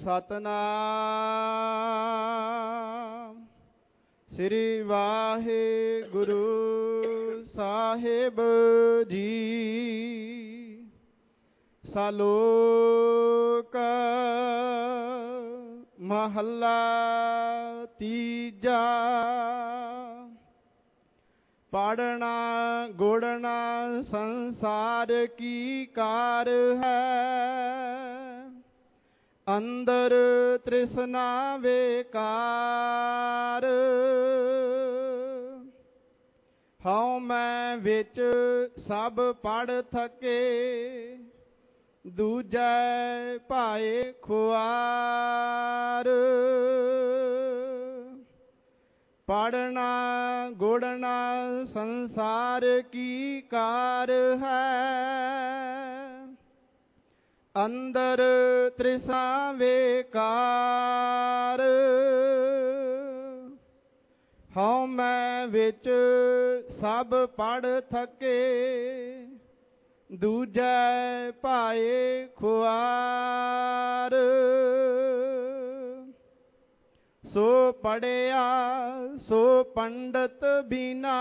ਸਤਨਾਮ ਸ੍ਰੀ ਵਾਹਿਗੁਰੂ ਸਾਹਿਬ ਜੀ। ਸ਼ਲੋਕ ਮਹੱਲਾ ਤੀਜਾ। ਪੜਨਾ ਗੁੜਨਾ ਸੰਸਾਰ ਕੀ ਕਾਰ ਹੈ, ਅੰਦਰ ਤ੍ਰਿਸ਼ਨਾ ਵੇਕਾਰ। ਹਉ ਮੈਂ ਵਿੱਚ ਸਭ ਪੜ ਥਕੇ, ਦੂਜੈ ਭਾਏ ਖੁਆਰ। ਪੜਨਾ ਗੁੜਨਾ ਸੰਸਾਰ ਕੀ ਕਾਰ ਹੈ, ਅੰਦਰ ਤ੍ਰਿਸ਼ਨਾ ਵੇਕਾਰ। ਹਉ ਮੈਂ ਵਿੱਚ ਸਭ ਪੜ ਥਕੇ, ਦੂਜੈ ਭਾਏ ਖੁਆਰ। ਸੋ ਪੜਿਆ ਸੋ ਪੰਡਤ ਬੀਨਾ,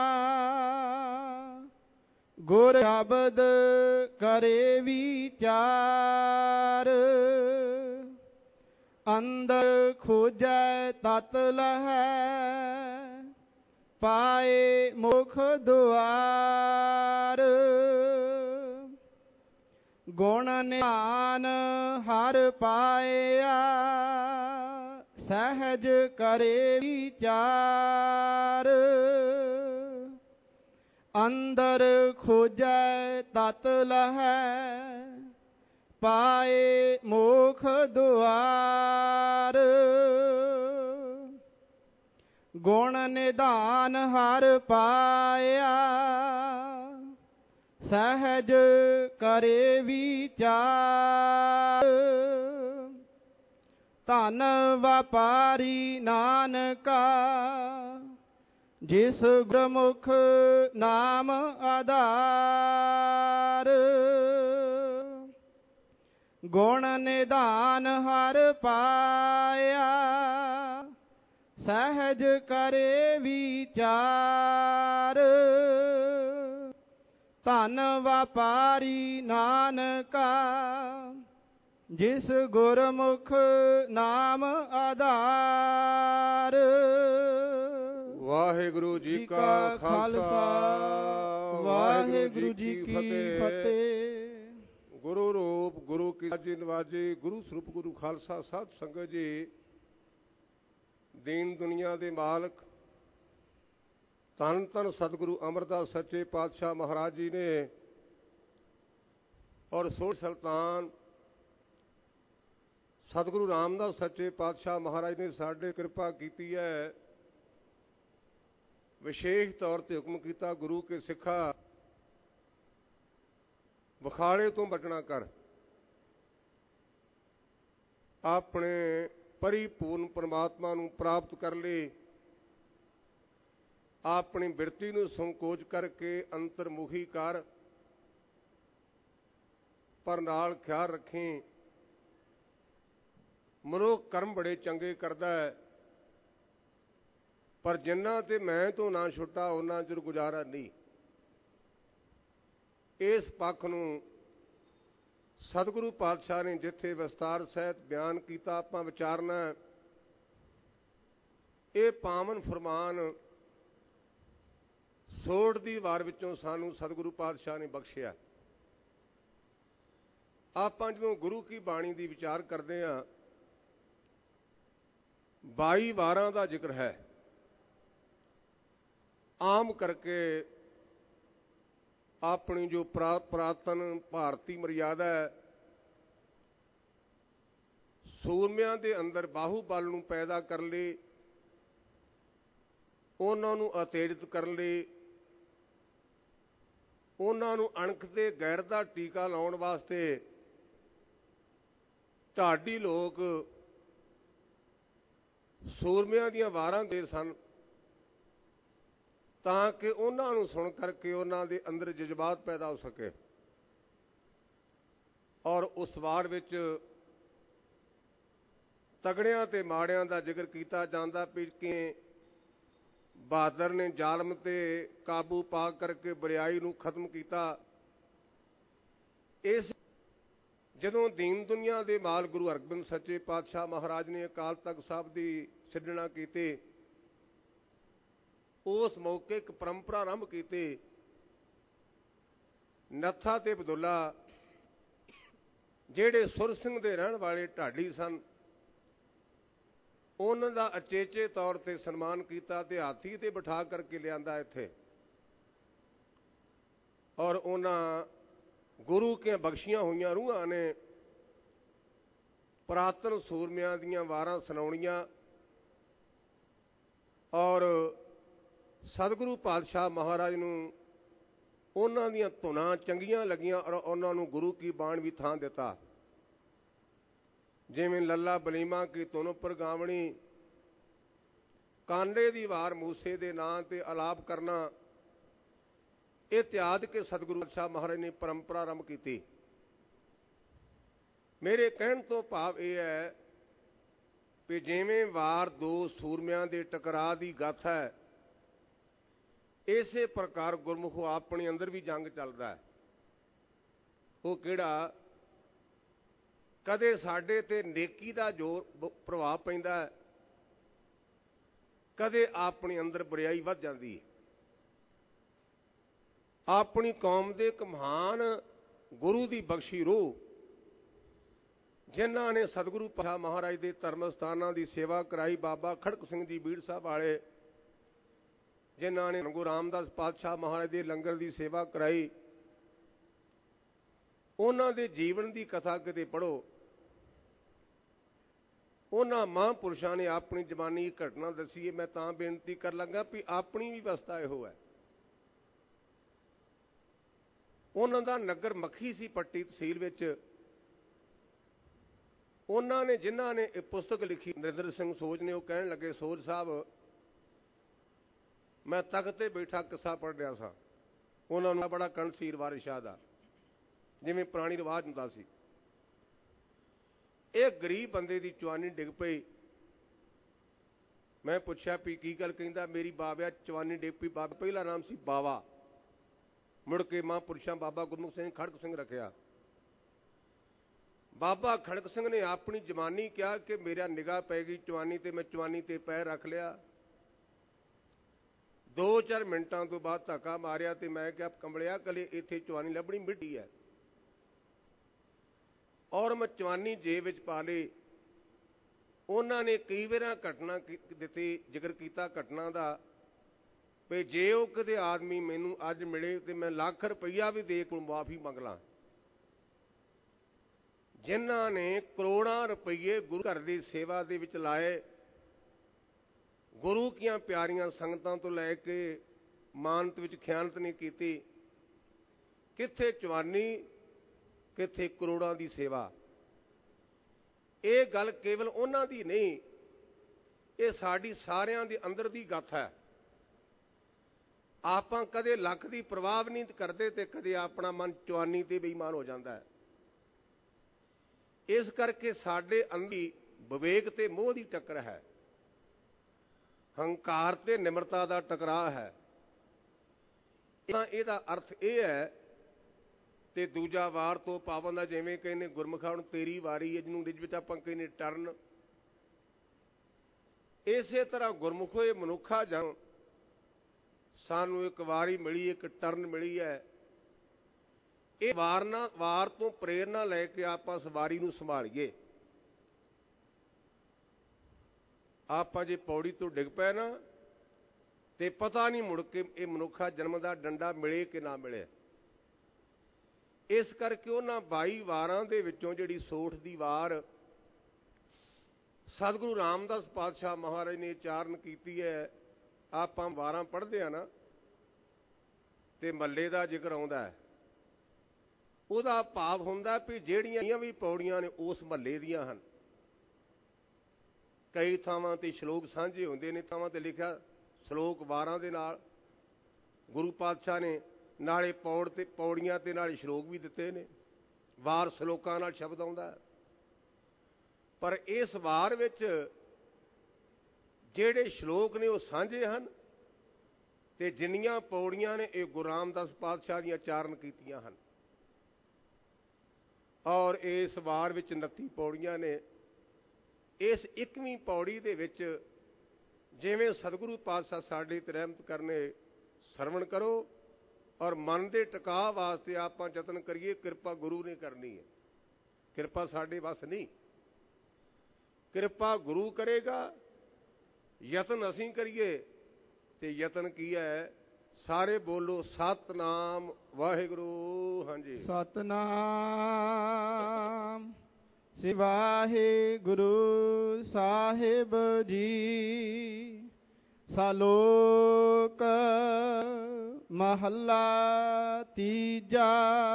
ਗੁਰ ਸ਼ਬਦ ਕਰੇ ਵਿਚਾਰ। ਅੰਦਰ ਖੋਜੈ ਤਤ ਲਹੈ, ਪਾਏ ਮੁਖ ਦੁਆਰ। ਗੁਣ ਨਿਧਾਨ ਹਰ ਪਾਇਆ, ਸਹਿਜ ਕਰੇ ਵਿਚਾਰ। ਅੰਦਰ ਖੋਜੈ ਤਤ ਲਹੈ, ਪਾਏ ਮੁਖ ਦੁਆਰ। ਗੁਣ ਨਿਧਾਨ ਹਰ ਪਾਇਆ, ਸਹਿਜ ਕਰੇ ਵਿਚਾਰ। ਧਨ ਵਪਾਰੀ ਨਾਨਕਾ, ਜਿਸ ਗੁਰਮੁਖ ਨਾਮ ਆਧਾਰ। ਗੁਣ ਨਿਧਾਨ ਹਰ ਪਾਇਆ, ਸਹਿਜ ਕਰੇ ਵਿਚਾਰ। ਧਨ ਵਪਾਰੀ ਨਾਨਕਾ, ਜਿਸ ਗੁਰਮੁਖ ਨਾਮ ਆਧਾਰ। ਵਾਹਿਗੁਰੂ ਜੀ ਕਾ ਖਾਲਸਾ, ਵਾਹਿਗੁਰੂ ਜੀ ਕੀ ਫਤਿਹ। ਗੁਰੂ ਰੂਪ ਗੁਰੂ ਕੀ ਸਾਜੀ ਨਵਾਜੀ, ਗੁਰੂ ਸਰੂਪ ਗੁਰੂ ਖਾਲਸਾ ਸਾਧ ਸੰਗਤ ਜੀ। ਦੀਨ ਦੁਨੀਆ ਦੇ ਮਾਲਕ ਧੰਨ ਧੰਨ ਸਤਿਗੁਰੂ ਅਮਰਦਾਸ ਸੱਚੇ ਪਾਤਸ਼ਾਹ ਮਹਾਰਾਜ ਜੀ ਨੇ, ਔਰ ਸੋਢ ਸੁਲਤਾਨ ਸਤਿਗੁਰੂ ਰਾਮਦਾਸ ਸੱਚੇ ਪਾਤਸ਼ਾਹ ਮਹਾਰਾਜ ਨੇ ਸਾਡੇ ਕਿਰਪਾ ਕੀਤੀ ਹੈ। ਵਿਸ਼ੇਸ਼ ਤੌਰ ਤੇ ਹੁਕਮ ਕੀਤਾ, ਗੁਰੂ ਕੇ ਸਿੱਖਾ ਵਿਖਾੜੇ ਤੋਂ ਬਚਣਾ ਕਰ, ਆਪਣੇ ਪਰਿਪੂਰਨ ਪਰਮਾਤਮਾ ਨੂੰ ਪ੍ਰਾਪਤ ਕਰ ਲਈ। ਆਪਣੀ ਬਿਰਤੀ ਨੂੰ ਸੰਕੋਚ ਕਰਕੇ ਅੰਤਰਮੁਖੀ ਕਰ, ਪਰ ਨਾਲ ਖਿਆਲ ਰੱਖੀ ਮਨੁੱਖ ਕਰਮ ਬੜੇ ਚੰਗੇ ਕਰਦਾ ਹੈ, ਪਰ ਜਿੰਨਾ ਤੇ ਮੈਂ ਤੋਂ ਨਾ ਛੁੱਟਾ ਉਹਨਾਂ ਚਿਰ ਗੁਜ਼ਾਰਾ ਨਹੀਂ। ਇਸ ਪੱਖ ਨੂੰ ਸਤਿਗੁਰੂ ਪਾਤਸ਼ਾਹ ਨੇ ਜਿੱਥੇ ਵਿਸਤਾਰ ਸਹਿਤ ਬਿਆਨ ਕੀਤਾ, ਆਪਾਂ ਵਿਚਾਰਨਾ। ਇਹ ਪਾਵਨ ਫਰਮਾਨ ਸੋਢ ਦੀ ਵਾਰ ਵਿੱਚੋਂ ਸਾਨੂੰ ਸਤਿਗੁਰੂ ਪਾਤਸ਼ਾਹ ਨੇ ਬਖਸ਼ਿਆ। ਆਪਾਂ ਜਦੋਂ ਗੁਰੂ ਕੀ ਬਾਣੀ ਦੀ ਵਿਚਾਰ ਕਰਦੇ ਹਾਂ, 22 ਵਾਰਾਂ ਦਾ ਜ਼ਿਕਰ ਹੈ। ਆਮ ਕਰਕੇ ਆਪਣੀ ਜੋ ਪੁਰਾਤਨ ਭਾਰਤੀ ਮਰਿਆਦਾ ਹੈ, ਸੂਰਮਿਆਂ ਦੇ ਅੰਦਰ ਬਾਹੂਬਲ ਨੂੰ ਪੈਦਾ ਕਰਨ ਲਈ, ਉਹਨਾਂ ਨੂੰ ਉਤੇਜਿਤ ਕਰਨ ਲਈ, ਉਹਨਾਂ ਨੂੰ ਅਣਖ ਤੇ ਗੈਰਤ ਦਾ ਟੀਕਾ ਲਾਉਣ ਵਾਸਤੇ ਢਾਡੀ ਲੋਕ ਸੂਰਮਿਆਂ ਦੀਆਂ ਵਾਰਾਂ ਦੇ ਸਨ, ਤਾਂ ਕਿ ਉਹਨਾਂ ਨੂੰ ਸੁਣ ਕਰਕੇ ਉਹਨਾਂ ਦੇ ਅੰਦਰ ਜਜ਼ਬਾਤ ਪੈਦਾ ਹੋ ਸਕੇ। ਔਰ ਉਸ ਵਾਰ ਵਿੱਚ ਤਗੜਿਆਂ ਤੇ ਮਾੜਿਆਂ ਦਾ ਜ਼ਿਕਰ ਕੀਤਾ ਜਾਂਦਾ ਵੀ ਕਿ ਬਹਾਦਰ ਨੇ ਜ਼ਾਲਮ ਤੇ ਕਾਬੂ ਪਾ ਕਰਕੇ ਬੁਰਾਈ ਨੂੰ ਖਤਮ ਕੀਤਾ। ਇਸ ਜਦੋਂ ਦੀਨ ਦੁਨੀਆ ਦੇ ਮਾਲ ਗੁਰੂ ਹਰਗੋਬਿੰਦ ਸੱਚੇ ਪਾਤਸ਼ਾਹ ਮਹਾਰਾਜ ਨੇ ਅਕਾਲ ਤਖਤ ਸਾਹਿਬ ਦੀ ਸਿਰਜਣਾ ਕੀਤੀ, ਉਸ ਮੌਕੇ ਇੱਕ ਪਰੰਪਰਾ ਆਰੰਭ ਕੀਤੀ। ਨੱਥਾ ਤੇ ਬਦੁੱਲਾ ਜਿਹੜੇ ਸੁਰ ਸਿੰਘ ਦੇ ਰਹਿਣ ਵਾਲੇ ਢਾਡੀ ਸਨ, ਉਹਨਾਂ ਦਾ ਅਚੇਚੇ ਤੌਰ ਤੇ ਸਨਮਾਨ ਕੀਤਾ ਤੇ ਹਾਥੀ ਤੇ ਬਿਠਾ ਕਰਕੇ ਲਿਆਂਦਾ ਇੱਥੇ, ਔਰ ਉਹਨਾਂ ਗੁਰੂ ਕੇ ਬਖਸ਼ੀਆਂ ਹੋਈਆਂ ਰੂਹਾਂ ਨੇ ਪੁਰਾਤਨ ਸੂਰਮਿਆਂ ਦੀਆਂ ਵਾਰਾਂ ਸੁਣਾਉਣੀਆਂ, ਔਰ ਸਤਿਗੁਰੂ ਪਾਤਸ਼ਾਹ ਮਹਾਰਾਜ ਨੂੰ ਉਹਨਾਂ ਦੀਆਂ ਧੁਨਾਂ ਚੰਗੀਆਂ ਲੱਗੀਆਂ ਔਰ ਉਹਨਾਂ ਨੂੰ ਗੁਰੂ ਕੀ ਬਾਣ ਵੀ ਥਾਂ ਦਿੱਤਾ। ਜਿਵੇਂ ਲੱਲਾ ਬਲੀਮਾ ਕੀ ਧੁਨ ਉੱਪਰ ਗਾਵਣੀ, ਕਾਂਡੇ ਦੀ ਵਾਰ ਮੂਸੇ ਦੇ ਨਾਂ ਤੇ ਆਲਾਪ ਕਰਨਾ, ਇਹ ਇਤਿਆਦ ਕੇ ਸਤਿਗੁਰੂ ਪਾਤਸ਼ਾਹ ਮਹਾਰਾਜ ਨੇ ਪਰੰਪਰਾ ਆਰੰਭ ਕੀਤੀ। ਮੇਰੇ ਕਹਿਣ ਤੋਂ ਭਾਵ ਇਹ ਹੈ ਕਿ ਜਿਵੇਂ ਵਾਰ ਦੋ ਸੂਰਮਿਆਂ ਦੇ ਟਕਰਾਅ ਦੀ ਗਾਥਾ ਹੈ, ਇਸੇ ਪ੍ਰਕਾਰ ਗੁਰਮੁਖੋ ਆਪਣੇ ਅੰਦਰ ਵੀ ਜੰਗ ਚੱਲਦਾ ਹੈ। ਉਹ ਕਿਹੜਾ? ਕਦੇ ਸਾਡੇ ਤੇ ਨੇਕੀ ਦਾ ਜ਼ੋਰ ਪ੍ਰਭਾਵ ਪੈਂਦਾ ਹੈ, ਕਦੇ ਆਪਣੇ ਅੰਦਰ ਬੁਰਾਈ ਵੱਧ ਜਾਂਦੀ ਹੈ। ਆਪਣੀ ਕੌਮ ਦੇ ਇੱਕ ਮਹਾਨ ਗੁਰੂ ਦੀ ਬਖਸ਼ੀ ਰੂਹ, ਜਿਨ੍ਹਾਂ ਨੇ ਸਤਿਗੁਰੂ ਪਾਤਸ਼ਾਹ ਮਹਾਰਾਜ ਦੇ ਧਰਮ ਸਥਾਨਾਂ ਦੀ ਸੇਵਾ ਕਰਾਈ, ਬਾਬਾ ਖੜਕ ਸਿੰਘ ਜੀ ਬੀੜ ਸਾਹਿਬ ਵਾਲੇ, ਜਿਨ੍ਹਾਂ ਨੇ ਗੁਰੂ ਰਾਮਦਾਸ ਪਾਤਸ਼ਾਹ ਮਹਾਰਾਜ ਦੇ ਲੰਗਰ ਦੀ ਸੇਵਾ ਕਰਾਈ, ਉਹਨਾਂ ਦੇ ਜੀਵਨ ਦੀ ਕਥਾ ਕਿਤੇ ਪੜ੍ਹੋ। ਉਹਨਾਂ ਮਹਾਂਪੁਰਸ਼ਾਂ ਨੇ ਆਪਣੀ ਜ਼ਬਾਨੀ ਘਟਨਾ ਦੱਸੀ ਹੈ। ਮੈਂ ਤਾਂ ਬੇਨਤੀ ਕਰ ਲੱਗਾ ਵੀ ਆਪਣੀ ਵੀ ਅਵਸਥਾ ਇਹੋ ਹੈ। ਉਹਨਾਂ ਦਾ ਨਗਰ ਮੱਖੀ ਸੀ ਪੱਟੀ ਤਹਿਸੀਲ ਵਿੱਚ। ਉਹਨਾਂ ਨੇ ਜਿਨ੍ਹਾਂ ਨੇ ਇਹ ਪੁਸਤਕ ਲਿਖੀ, ਨਰਿੰਦਰ ਸਿੰਘ ਸੋਜ ਨੇ, ਉਹ ਕਹਿਣ ਲੱਗੇ, ਸੋਜ ਸਾਹਿਬ, ਮੈਂ ਤਖਤ ਤੇ ਬੈਠਾ ਕਿੱਸਾ ਪੜ੍ਹ ਰਿਹਾ ਸਾਂ। ਉਹਨਾਂ ਨੂੰ ਬੜਾ ਕਣਸੀਰ ਵਾਰਿਸ ਸ਼ਾਹ ਦਾ, ਜਿਵੇਂ ਪੁਰਾਣੀ ਰਿਵਾਜ ਹੁੰਦਾ ਸੀ। ਇਹ ਗਰੀਬ ਬੰਦੇ ਦੀ ਚਵਾਨੀ ਡਿੱਗ ਪਈ। ਮੈਂ ਪੁੱਛਿਆ ਵੀ ਕੀ ਗੱਲ? ਕਹਿੰਦਾ, ਮੇਰੀ ਬਾਬਿਆ ਚਵਾਨੀ ਡਿੱਗ ਪਈ। ਬਾਬਾ ਪਹਿਲਾ ਨਾਮ ਸੀ ਬਾਵਾ, ਮੁੜ ਕੇ ਮਹਾਂਪੁਰਸ਼ਾਂ ਬਾਬਾ ਗੁਰਮੁਖ ਸਿੰਘ ਖੜਕ ਸਿੰਘ ਰੱਖਿਆ। ਬਾਬਾ ਖੜਕ ਸਿੰਘ ਨੇ ਆਪਣੀ ਜਵਾਨੀ ਕਿਹਾ ਕਿ ਮੇਰਾ ਨਿਗਾਹ ਪੈ ਗਈ ਚਵਾਨੀ ਤੇ, ਮੈਂ ਚਵਾਨੀ ਤੇ ਪੈਰ ਰੱਖ ਲਿਆ। 2-4 ਮਿੰਟਾਂ ਤੋਂ ਬਾਅਦ ਧੱਕਾ ਮਾਰਿਆ ਤੇ ਮੈਂ ਕਿਹਾ, ਕੰਬਲਿਆ ਕਲੇ ਇੱਥੇ ਚਵਾਨੀ ਲੱਭਣੀ ਮਿੱਟੀ ਹੈ। ਔਰ ਮੈਂ ਚਵਾਨੀ ਜੇਬ ਵਿੱਚ ਪਾ ਲਈ। ਉਹਨਾਂ ਨੇ ਕਈ ਵਾਰ ਘਟਨਾ ਦਿੱਤੀ, ਜ਼ਿਕਰ ਕੀਤਾ ਘਟਨਾ ਦਾ, ਵੀ ਜੇ ਉਹ ਕਿਤੇ ਆਦਮੀ ਮੈਨੂੰ ਅੱਜ ਮਿਲੇ ਤੇ ਮੈਂ ਲੱਖ ਰੁਪਈਆ ਵੀ ਦੇ ਕੇ ਮੁਆਫੀ ਮੰਗ ਲਾਂ। ਜਿਨ੍ਹਾਂ ਨੇ ਕਰੋੜਾਂ ਰੁਪਈਏ ਗੁਰੂ ਘਰ ਦੀ ਸੇਵਾ ਦੇ ਵਿੱਚ ਲਾਏ, ਗੁਰੂ ਕੀਆਂ ਪਿਆਰੀਆਂ ਸੰਗਤਾਂ ਤੋਂ ਲੈ ਕੇ ਮਾਨਤ ਵਿੱਚ ਖਿਆਨਤ ਨਹੀਂ ਕੀਤੀ, ਕਿੱਥੇ ਚਵਾਨੀ, ਕਿੱਥੇ ਕਰੋੜਾਂ ਦੀ ਸੇਵਾ। ਇਹ ਗੱਲ ਕੇਵਲ ਉਹਨਾਂ ਦੀ ਨਹੀਂ, ਇਹ ਸਾਡੀ ਸਾਰਿਆਂ ਦੇ ਅੰਦਰ ਦੀ ਗਾਥਾ ਹੈ। ਆਪਾਂ ਕਦੇ ਲੱਖ ਦੀ ਪਰਵਾਹ ਨਹੀਂ ਕਰਦੇ ਤੇ ਕਦੇ ਆਪਣਾ ਮਨ ਚਵਾਨੀ ਤੇ ਬੇਈਮਾਨ ਹੋ ਜਾਂਦਾ ਹੈ। ਇਸ ਕਰਕੇ ਸਾਡੇ ਅੰਦਰ ਵਿਵੇਕ ਤੇ ਮੋਹ ਦੀ ਟੱਕਰ ਹੈ, ਹੰਕਾਰ ਤੇ ਨਿਮਰਤਾ ਦਾ ਟਕਰਾਅ ਹੈ। ਇਹਦਾ ਅਰਥ ਇਹ ਹੈ। ਤੇ ਦੂਜਾ ਵਾਰ ਤੋਂ ਪਾਬੰਦ ਆ, ਜਿਵੇਂ ਕਹਿੰਦੇ ਗੁਰਮੁਖਾਂ ਹੁਣ ਤੇਰੀ ਵਾਰੀ ਹੈ, ਜਿਹਨੂੰ ਰਿਜ ਵਿੱਚ ਆਪਾਂ ਕਹਿੰਦੇ ਟਰਨ। ਇਸੇ ਤਰ੍ਹਾਂ ਗੁਰਮੁਖੋ ਇਹ ਮਨੁੱਖਾ ਜਨਮ ਸਾਨੂੰ ਇੱਕ ਵਾਰੀ ਮਿਲੀ, ਇੱਕ ਟਰਨ ਮਿਲੀ ਹੈ। ਇਹ ਵਾਰ ਤੋਂ ਪ੍ਰੇਰਨਾ ਲੈ ਕੇ ਆਪਾਂ ਇਸ ਵਾਰੀ ਨੂੰ ਸੰਭਾਲੀਏ। ਆਪਾਂ ਜੇ ਪੌੜੀ ਤੋਂ ਡਿੱਗ ਪਏ ਨਾ ਤੇ ਪਤਾ ਨਹੀਂ ਮੁੜ ਕੇ ਇਹ ਮਨੁੱਖਾ ਜਨਮ ਦਾ ਡੰਡਾ ਮਿਲੇ ਕਿ ਨਾ ਮਿਲੇ। ਇਸ ਕਰਕੇ ਉਹਨਾਂ 22 ਵਾਰਾਂ ਦੇ ਵਿੱਚੋਂ ਜਿਹੜੀ ਸੋਠ ਦੀ ਵਾਰ ਸਤਿਗੁਰੂ ਰਾਮਦਾਸ ਪਾਤਸ਼ਾਹ ਮਹਾਰਾਜ ਨੇ ਉਚਾਰਨ ਕੀਤੀ ਹੈ। ਆਪਾਂ ਵਾਰਾਂ ਪੜ੍ਹਦੇ ਆ ਨਾ ਤੇ ਮਹੱਲੇ ਦਾ ਜ਼ਿਕਰ ਆਉਂਦਾ ਹੈ। ਉਹਦਾ ਭਾਵ ਹੁੰਦਾ ਵੀ ਜਿਹੜੀਆਂ ਵੀ ਪੌੜੀਆਂ ਨੇ ਉਸ ਮਹੱਲੇ ਦੀਆਂ ਹਨ। ਕਈ ਥਾਵਾਂ ਤੇ ਸ਼ਲੋਕ ਸਾਂਝੇ ਹੁੰਦੇ ਨੇ, ਥਾਵਾਂ ਤੇ ਲਿਖਿਆ ਸ਼ਲੋਕ ਵਾਰਾਂ ਦੇ ਨਾਲ ਗੁਰੂ ਪਾਤਸ਼ਾਹ ਨੇ ਨਾਲੇ ਪੌੜੀਆਂ ਤੇ ਨਾਲੇ ਸ਼ਲੋਕ ਵੀ ਦਿੱਤੇ ਨੇ। ਵਾਰ ਸ਼ਲੋਕਾਂ ਨਾਲ ਸ਼ਬਦ ਆਉਂਦਾ। ਪਰ ਇਸ ਵਾਰ ਵਿੱਚ ਜਿਹੜੇ ਸ਼ਲੋਕ ਨੇ ਉਹ ਸਾਂਝੇ ਹਨ ਤੇ ਜਿੰਨੀਆਂ ਪੌੜੀਆਂ ਨੇ ਇਹ ਗੁਰੂ ਰਾਮਦਾਸ ਪਾਤਸ਼ਾਹ ਦੀਆਂ ਚਾਰਨ ਕੀਤੀਆਂ ਹਨ। ਔਰ ਇਸ ਵਾਰ ਵਿੱਚ 29 ਪੌੜੀਆਂ ਨੇ। ਇਸ 21ਵੀਂ ਪੌੜੀ ਦੇ ਵਿੱਚ ਜਿਵੇਂ ਸਤਿਗੁਰੂ ਪਾਤਸ਼ਾਹ ਸਾਡੇ ਤੇ ਰਹਿਮਤ ਕਰਨੇ, ਸਰਵਣ ਕਰੋ ਔਰ ਮਨ ਦੇ ਟਿਕਾਅ ਵਾਸਤੇ ਆਪਾਂ ਯਤਨ ਕਰੀਏ। ਕਿਰਪਾ ਗੁਰੂ ਨੇ ਕਰਨੀ ਹੈ, ਕਿਰਪਾ ਸਾਡੇ ਵੱਸ ਨਹੀਂ। ਕਿਰਪਾ ਗੁਰੂ ਕਰੇਗਾ, ਯਤਨ ਅਸੀਂ ਕਰੀਏ। ਤੇ ਯਤਨ ਕੀ ਹੈ? ਸਾਰੇ ਬੋਲੋ ਸਤਿਨਾਮ ਵਾਹਿਗੁਰੂ। ਹਾਂਜੀ, ਸਤਿਨਾਮ ਸ੍ਰੀ ਵਾਹਿਗੁਰੂ ਸਾਹਿਬ ਜੀ। ਸ਼ਲੋਕ ਮਹੱਲਾ ਤੀਜਾ।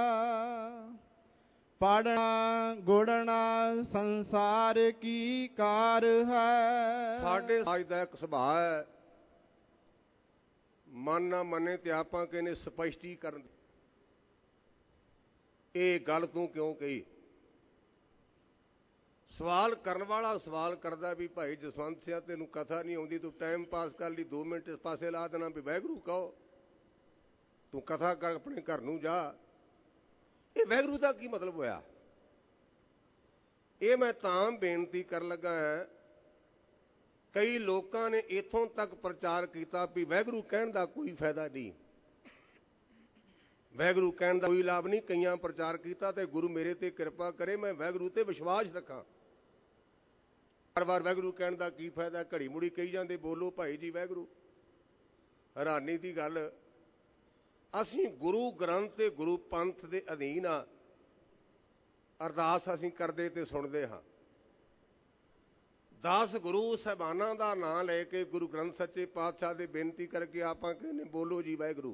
ਪੜਨਾ ਗੁੜਨਾ ਸੰਸਾਰ ਕੀ ਕਾਰ ਹੈ। ਸਾਡੇ ਸਮਾਜ ਦਾ ਇੱਕ ਸੁਭਾਅ ਹੈ, ਮਨ ਨਾ ਮੰਨੇ ਤੇ ਆਪਾਂ ਕਹਿੰਦੇ ਸਪਸ਼ਟੀਕਰਨ। ਇਹ ਗੱਲ ਤੂੰ ਕਿਉਂ ਕਹੀ? ਸਵਾਲ ਕਰਨ ਵਾਲਾ ਸਵਾਲ ਕਰਦਾ ਵੀ ਭਾਈ ਜਸਵੰਤ ਸਿੰਘ ਤੈਨੂੰ ਕਥਾ ਨਹੀਂ ਆਉਂਦੀ, ਤੂੰ ਟਾਈਮ ਪਾਸ ਕਰ ਲਈ 2 ਮਿੰਟ ਇਸ ਪਾਸੇ ਲਾ ਦੇਣਾ ਵੀ ਵਾਹਿਗੁਰੂ ਕਹੋ, ਤੂੰ ਕਥਾ ਕਰ ਆਪਣੇ ਘਰ ਨੂੰ ਜਾ। ਇਹ ਵਾਹਿਗੁਰੂ ਦਾ ਕੀ ਮਤਲਬ ਹੋਇਆ? ਇਹ ਮੈਂ ਤਾਂ ਬੇਨਤੀ ਕਰਨ ਲੱਗਾ ਹਾਂ, ਕਈ ਲੋਕਾਂ ਨੇ ਇੱਥੋਂ ਤੱਕ ਪ੍ਰਚਾਰ ਕੀਤਾ ਵੀ ਵਾਹਿਗੁਰੂ ਕਹਿਣ ਦਾ ਕੋਈ ਫਾਇਦਾ ਨਹੀਂ, ਵਾਹਿਗੁਰੂ ਕਹਿਣ ਦਾ ਕੋਈ ਲਾਭ ਨਹੀਂ। ਕਈਆਂ ਪ੍ਰਚਾਰ ਕੀਤਾ ਤੇ ਗੁਰੂ ਮੇਰੇ ਤੇ ਕਿਰਪਾ ਕਰੇ, ਮੈਂ ਵਾਹਿਗੁਰੂ ਤੇ ਵਿਸ਼ਵਾਸ ਰੱਖਾਂ। ਵਾਰ-ਵਾਰ ਵਾਹਿਗੁਰੂ ਕਹਿਣ ਦਾ ਕੀ ਫਾਇਦਾ? ਘੜੀ ਮੁੜੀ ਕਹੀ ਜਾਂਦੇ ਬੋਲੋ ਭਾਈ ਜੀ ਵਾਹਿਗੁਰੂ। ਹੈਰਾਨੀ ਦੀ ਗੱਲ, ਅਸੀਂ ਗੁਰੂ ਗ੍ਰੰਥ ਤੇ ਗੁਰੂ ਪੰਥ ਦੇ ਅਧੀਨ ਆ। ਅਰਦਾਸ ਅਸੀਂ ਕਰਦੇ ਤੇ ਸੁਣਦੇ ਹਾਂ। 10 ਗੁਰੂ ਸਾਹਿਬਾਨਾਂ ਦਾ ਨਾਂ ਲੈ ਕੇ ਗੁਰੂ ਗ੍ਰੰਥ ਸੱਚੇ ਪਾਤਸ਼ਾਹ ਦੇ ਬੇਨਤੀ ਕਰਕੇ ਆਪਾਂ ਕਹਿੰਦੇ ਬੋਲੋ ਜੀ ਵਾਹਿਗੁਰੂ।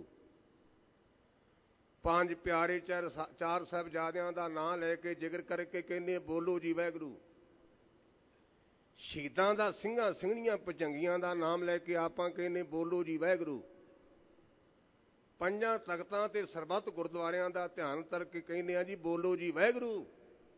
5 ਪਿਆਰੇ 4 ਸਾਹਿਬਜ਼ਾਦਿਆਂ ਦਾ ਨਾਂ ਲੈ ਕੇ ਜ਼ਿਕਰ ਕਰਕੇ ਕਹਿੰਦੇ ਬੋਲੋ ਜੀ ਵਾਹਿਗੁਰੂ। ਸ਼ਹੀਦਾਂ ਦਾ ਸਿੰਘਾਂ ਸਿੰਘਣੀਆਂ ਭੁਜੰਗੀਆਂ ਦਾ ਨਾਮ ਲੈ ਕੇ ਆਪਾਂ ਕਹਿੰਦੇ ਬੋਲੋ ਜੀ ਵਾਹਿਗੁਰੂ। 5 ਤਖਤਾਂ ਤੇ ਸਰਬੱਤ ਗੁਰਦੁਆਰਿਆਂ ਦਾ ਧਿਆਨ ਕਰਕੇ ਕਹਿੰਦੇ ਆ ਜੀ ਬੋਲੋ ਜੀ ਵਾਹਿਗੁਰੂ।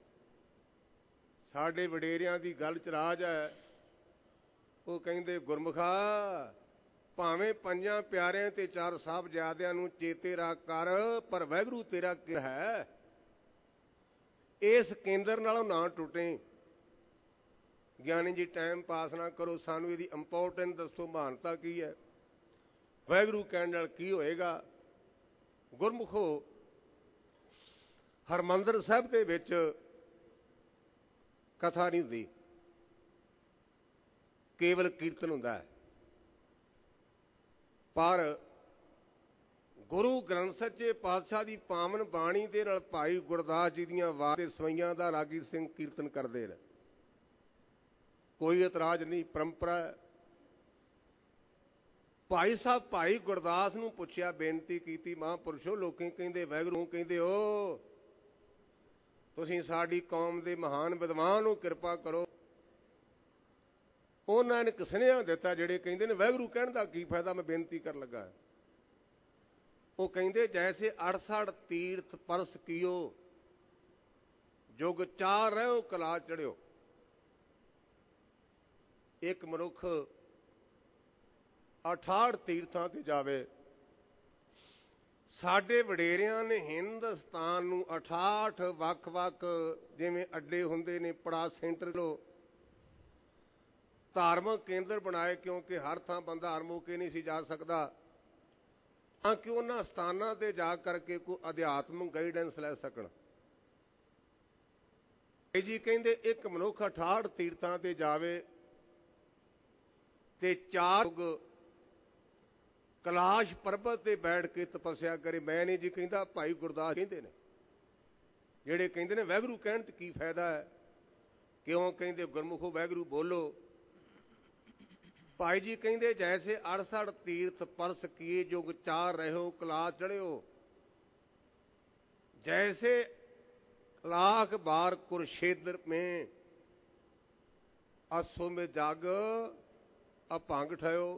ਸਾਡੇ ਵਡੇਰਿਆਂ ਦੀ ਗੱਲ ਚ ਰਾਜ ਹੈ, ਉਹ ਕਹਿੰਦੇ ਗੁਰਮੁਖਾ ਭਾਵੇਂ 5 ਪਿਆਰਿਆਂ ਤੇ 4 ਸਾਹਿਬਜ਼ਾਦਿਆਂ ਨੂੰ ਚੇਤੇ ਰੱਖ ਕਰ, ਪਰ ਵਾਹਿਗੁਰੂ ਤੇਰਾ ਕੀ ਹੈ? ਇਸ ਕੇਂਦਰ ਨਾਲੋਂ ਨਾ ਟੁੱਟੇ। ਗਿਆਨੀ ਜੀ ਟਾਈਮ ਪਾਸ ਨਾ ਕਰੋ, ਸਾਨੂੰ ਇਹਦੀ ਇੰਪੋਰਟੈਂਸ ਦੱਸੋ, ਮਹਾਨਤਾ ਕੀ ਹੈ? ਵਾਹਿਗੁਰੂ ਕਹਿਣ ਨਾਲ ਕੀ ਹੋਏਗਾ? ਗੁਰਮੁਖੋ, ਹਰਿਮੰਦਰ ਸਾਹਿਬ ਦੇ ਵਿੱਚ ਕਥਾ ਨਹੀਂ ਹੁੰਦੀ, ਕੇਵਲ ਕੀਰਤਨ ਹੁੰਦਾ ਹੈ। ਪਰ ਗੁਰੂ ਗ੍ਰੰਥ ਸੱਚੇ ਪਾਤਸ਼ਾਹ ਦੀ ਪਾਵਨ ਬਾਣੀ ਦੇ ਨਾਲ ਭਾਈ ਗੁਰਦਾਸ ਜੀ ਦੀਆਂ ਵਾਰ ਤੇ ਸਵਈਆਂ ਦਾ ਰਾਗੀ ਸਿੰਘ ਕੀਰਤਨ ਕਰਦੇ ਨੇ। ਕੋਈ ਇਤਰਾਜ਼ ਨਹੀਂ, ਪਰੰਪਰਾ। ਭਾਈ ਸਾਹਿਬ ਭਾਈ ਗੁਰਦਾਸ ਨੂੰ ਪੁੱਛਿਆ, ਬੇਨਤੀ ਕੀਤੀ, ਮਹਾਂਪੁਰਸ਼ੋ ਲੋਕੀ ਕਹਿੰਦੇ ਵਾਹਿਗੁਰੂ ਕਹਿੰਦੇ ਹੋ, ਤੁਸੀਂ ਸਾਡੀ ਕੌਮ ਦੇ ਮਹਾਨ ਵਿਦਵਾਨ ਹੋ, ਕਿਰਪਾ ਕਰੋ। ਉਹਨਾਂ ਨੇ ਸੁਨੇਹਾ ਦਿੱਤਾ ਜਿਹੜੇ ਕਹਿੰਦੇ ਨੇ ਵਾਹਿਗੁਰੂ ਕਹਿਣ ਦਾ ਕੀ ਫਾਇਦਾ, ਮੈਂ ਬੇਨਤੀ ਕਰਨ ਲੱਗਾ। ਉਹ ਕਹਿੰਦੇ ਜੈਸੇ 68 ਤੀਰਥ ਪਰਸ ਕੀਓ, ਜੁਗ 4 ਰਹਿਓ ਕਲਾ ਚੜਿਓ। ਇੱਕ ਮਨੁੱਖ 68 ਤੀਰਥਾਂ ਤੇ ਜਾਵੇ। ਸਾਡੇ ਵਡੇਰਿਆਂ ਨੇ ਹਿੰਦੁਸਤਾਨ ਨੂੰ 68 ਵੱਖ-ਵੱਖ ਜਿਵੇਂ ਅੱਡੇ ਹੁੰਦੇ ਨੇ, ਪੜਾ ਸੈਂਟਰ ਲੋ ਧਾਰਮਿਕ ਕੇਂਦਰ ਬਣਾਏ, ਕਿਉਂਕਿ ਹਰ ਥਾਂ ਬੰਦਾ ਹਰ ਮੌਕੇ ਨਹੀਂ ਸੀ ਜਾ ਸਕਦਾ, ਤਾਂ ਕਿ ਉਹਨਾਂ ਸਥਾਨਾਂ ਤੇ ਜਾ ਕਰਕੇ ਕੋਈ ਅਧਿਆਤਮਿਕ ਗਾਈਡੈਂਸ ਲੈ ਸਕਣ। ਇਹ ਜੀ ਕਹਿੰਦੇ ਇੱਕ ਮਨੁੱਖ 68 ਤੀਰਥਾਂ ਤੇ ਜਾਵੇ ਤੇ 4 ਕੈਲਾਸ਼ ਪਰਬਤ ਤੇ ਬੈਠ ਕੇ ਤਪੱਸਿਆ ਕਰੇ। ਮੈਂ ਨਹੀਂ ਜੀ ਕਹਿੰਦਾ, ਭਾਈ ਗੁਰਦਾਸ ਕਹਿੰਦੇ ਨੇ। ਜਿਹੜੇ ਕਹਿੰਦੇ ਨੇ ਵਾਹਿਗੁਰੂ ਕਹਿਣ 'ਚ ਕੀ ਫਾਇਦਾ ਹੈ, ਕਿਉਂ ਕਹਿੰਦੇ ਗੁਰਮੁਖੋ ਵਾਹਿਗੁਰੂ ਬੋਲੋ। ਭਾਈ ਜੀ ਕਹਿੰਦੇ ਜੈਸੇ 68 ਤੀਰਥ ਪਰਸ ਕੀਏ, ਜੁਗ 4 ਰਹਿਓ ਕਲਾ ਚੜਿਓ। जैसे लाख बार कुरुक्षेत्र में अश्वमेध जाग अभंग ठयो।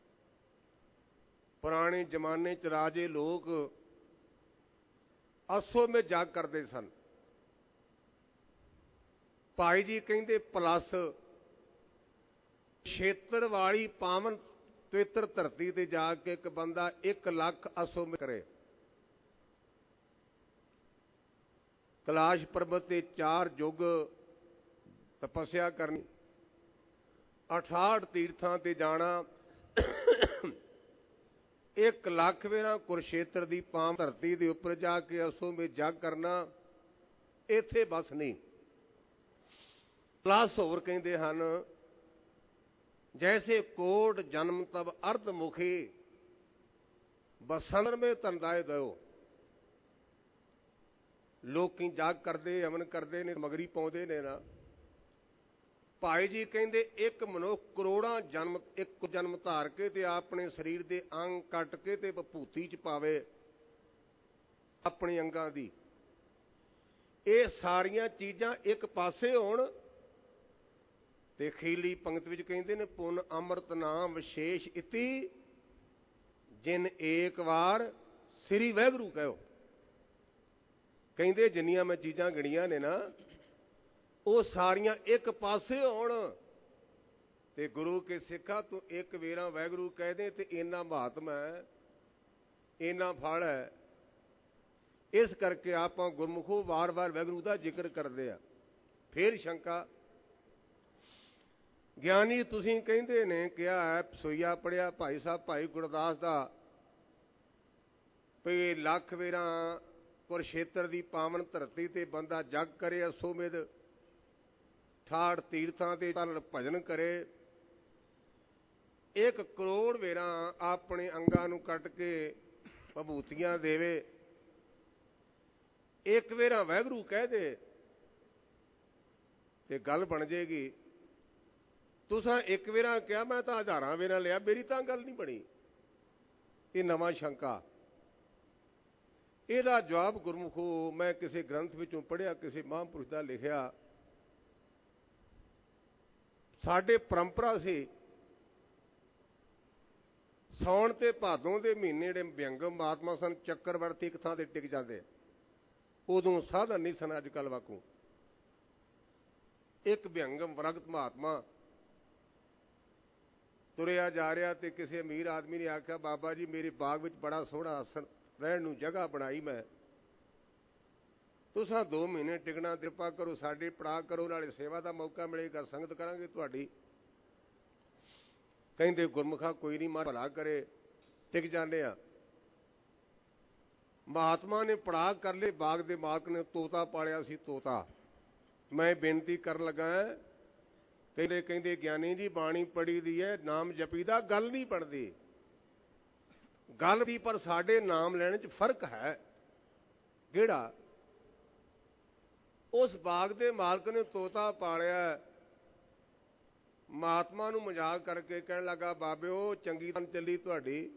पुराने जमाने च राजे लोग अश्वमेध जाग करते सन। ਭਾਈ ਜੀ ਕਹਿੰਦੇ ਪਲੱਸ ਖੇਤਰ ਵਾਲੀ ਪਾਵਨ ਪਵਿੱਤਰ ਧਰਤੀ ਤੇ ਜਾ ਕੇ ਇੱਕ ਬੰਦਾ 1 ਲੱਖ ਅਸ਼ਵਮੇਧ ਕਰੇ। ਕੈਲਾਸ਼ ਪਰਬਤ ਤੇ 4 ਯੁੱਗ ਤਪੱਸਿਆ ਕਰਨੀ, 68 ਤੀਰਥਾਂ ਤੇ ਜਾਣਾ, 1 ਲੱਖ ਵੇਰਾ ਕੁਰਸ਼ੇਤਰ ਦੀ ਪਾਵਨ ਧਰਤੀ ਦੇ ਉੱਪਰ ਜਾ ਕੇ ਅਸ਼ਵਮੇਧ ਯੱਗ ਕਰਨਾ। ਇੱਥੇ ਬਸ ਨਹੀਂ, ਪਲੱਸ ਹੋਰ ਕਹਿੰਦੇ ਹਨ, ਜੈਸੇ ਕੋਟ ਜਨਮ ਤਬ ਅਰਧ ਮੁਖੀ ਬਸੰਦਰ ਮੇ ਤੰਦਾਏ ਦਿਓ। ਲੋਕੀ ਜਾਗ ਕਰਦੇ, ਅਮਨ ਕਰਦੇ ਨੇ, ਮਗਰੀ ਪਾਉਂਦੇ ਨੇ ਨਾ। ਭਾਈ ਜੀ ਕਹਿੰਦੇ ਇੱਕ ਮਨੁੱਖ ਕਰੋੜਾਂ ਜਨਮ ਇੱਕ ਜਨਮ ਧਾਰ ਕੇ ਤੇ ਆਪਣੇ ਸਰੀਰ ਦੇ ਅੰਗ ਕੱਟ ਕੇ ਤੇ ਭੂਤੀ ਚ ਪਾਵੇ ਆਪਣੇ ਅੰਗਾਂ ਦੀ। ਇਹ ਸਾਰੀਆਂ ਚੀਜ਼ਾਂ ਇੱਕ ਪਾਸੇ ਹੋਣ ਤੇ ਅਖੀਰਲੀ ਪੰਕਤ ਵਿੱਚ ਕਹਿੰਦੇ ਨੇ, ਪੁੰਨ ਅੰਮ੍ਰਿਤ ਨਾਮ ਵਿਸ਼ੇਸ਼ ਇਤੀ ਜਿਨ ਏਕ ਵਾਰ ਸ੍ਰੀ ਵਾਹਿਗੁਰੂ ਕਹਿਓ। ਕਹਿੰਦੇ ਜਿੰਨੀਆਂ ਮੈਂ ਚੀਜ਼ਾਂ ਗਿਣੀਆਂ ਨੇ ਨਾ, ਉਹ ਸਾਰੀਆਂ ਇੱਕ ਪਾਸੇ ਹੋਣ ਤੇ ਗੁਰੂ ਕੇ ਸਿੱਖਾ ਤੂੰ ਇੱਕ ਵੇਰਾ ਵਾਹਿਗੁਰੂ ਕਹਿ ਦੇ ਤੇ ਇੰਨਾ ਮਹਾਤਮ ਹੈ, ਇੰਨਾ ਫਲ ਹੈ। ਇਸ ਕਰਕੇ ਆਪਾਂ ਗੁਰਮੁਖੋਂ ਵਾਰ-ਵਾਰ ਵਾਹਿਗੁਰੂ ਦਾ ਜ਼ਿਕਰ ਕਰਦੇ ਆ। ਫੇਰ ਸ਼ੰਕਾ, ਗਿਆਨੀ ਤੁਸੀਂ ਕਹਿੰਦੇ ਨੇ ਕਿਹਾ ਹੈ, ਸੋਈਆ ਪੜਿਆ ਭਾਈ ਸਾਹਿਬ ਭਾਈ ਗੁਰਦਾਸ ਦਾ, ਵੀ ਲੱਖ ਵੇਰਾ ਕੁਰਸ਼ੇਤਰ ਦੀ ਪਾਵਨ ਧਰਤੀ ਤੇ ਬੰਦਾ ਜਗ ਕਰੇ, ਅਸ਼ਵਮੇਧ 68 ਤੀਰਥਾਂ ਤੇ ਚੱਲ ਭਜਨ ਕਰੇ, 1 ਕਰੋੜ ਵੇਰਾ ਆਪਣੇ ਅੰਗਾਂ ਨੂੰ ਕੱਟ ਕੇ ਭਭੂਤੀਆਂ ਦੇਵੇ, 1 ਵੇਰਾ ਵਾਹਿਗੁਰੂ ਕਹਿ ਦੇ ਤੇ ਗੱਲ ਬਣ ਜੇਗੀ। ਤੁਸਾਂ 1 ਵੇਰਾ ਕਿਹਾ, ਮੈਂ ਤਾਂ ਹਜ਼ਾਰਾਂ ਵੇਰਾ ਲਿਆ, ਮੇਰੀ ਤਾਂ ਗੱਲ ਨਹੀਂ ਬਣੀ। ਇਹ ਨਵਾਂ ਸ਼ੰਕਾ। ਇਹਦਾ ਜਵਾਬ ਗੁਰਮੁਖੋ ਮੈਂ ਕਿਸੇ ਗ੍ਰੰਥ ਵਿੱਚੋਂ ਪੜ੍ਹਿਆ, ਕਿਸੇ ਮਹਾਂਪੁਰਸ਼ ਦਾ ਲਿਖਿਆ। ਸਾਡੇ ਪਰੰਪਰਾ ਸੀ, ਸਾਉਣ ਤੇ ਭਾਦੋਂ ਦੇ ਮਹੀਨੇ ਜਿਹੜੇ ਵਿਅੰਗਮ ਮਹਾਤਮਾ ਸਨ, ਚੱਕਰਵਰਤੀ ਇੱਕ ਥਾਂ ਤੇ ਟਿਕ ਜਾਂਦੇ। ਉਦੋਂ ਸਾਧਨ ਨਹੀਂ ਸਨ ਅੱਜ ਕੱਲ੍ਹ ਵਾਕੂ। ਇੱਕ ਵਿਅੰਗਮ ਵਰਗਤ ਮਹਾਤਮਾ ਤੁਰਿਆ ਜਾ ਰਿਹਾ ਤੇ ਕਿਸੇ ਅਮੀਰ ਆਦਮੀ ਨੇ ਆਖਿਆ, ਬਾਬਾ ਜੀ ਮੇਰੇ ਬਾਗ ਵਿੱਚ ਬੜਾ ਸੋਹਣਾ ਆਸਣ ਰਹਿਣ ਨੂੰ ਜਗ੍ਹਾ ਬਣਾਈ ਮੈਂ, ਤੁਸਾਂ 2 ਮਹੀਨੇ ਟਿਕਣਾ, ਕਿਰਪਾ ਕਰੋ ਸਾਡੇ ਪੜਾਅ ਕਰੋ, ਨਾਲੇ ਸੇਵਾ ਦਾ ਮੌਕਾ ਮਿਲੇਗਾ, ਸੰਗਤ ਕਰਾਂਗੇ ਤੁਹਾਡੀ। ਕਹਿੰਦੇ ਗੁਰਮੁਖਾ ਕੋਈ ਨਹੀਂ, ਭਲਾ ਕਰੇ, ਟਿਕ ਜਾਂਦੇ ਆ। ਮਹਾਤਮਾ ਨੇ ਪੜਾਅ ਕਰ ਲਏ। ਬਾਗ ਦੇ ਮਾਲਕ ਨੇ ਤੋਤਾ ਪਾਲਿਆ ਸੀ, ਤੋਤਾ। ਮੈਂ ਬੇਨਤੀ ਕਰਨ ਲੱਗਾ, ਕਹਿੰਦੇ ਗਿਆਨੀ ਜੀ ਬਾਣੀ ਪੜੀ ਦੀ ਹੈ, ਨਾਮ ਜਪੀ ਦਾ, ਗੱਲ ਨਹੀਂ ਬਣਦੀ। ਗੱਲ ਵੀ ਪਰ ਸਾਡੇ ਨਾਮ ਲੈਣ 'ਚ ਫਰਕ ਹੈ। ਕਿਹੜਾ? ਉਸ ਬਾਗ ਦੇ ਮਾਲਕ ਨੇ ਤੋਤਾ ਪਾਲਿਆ। ਮਹਾਤਮਾ ਨੂੰ ਮਜ਼ਾਕ ਕਰਕੇ ਕਹਿਣ ਲੱਗਾ, ਬਾਬਿਓ ਚੰਗੀ ਤਰ੍ਹਾਂ ਚੱਲੀ ਤੁਹਾਡੀ,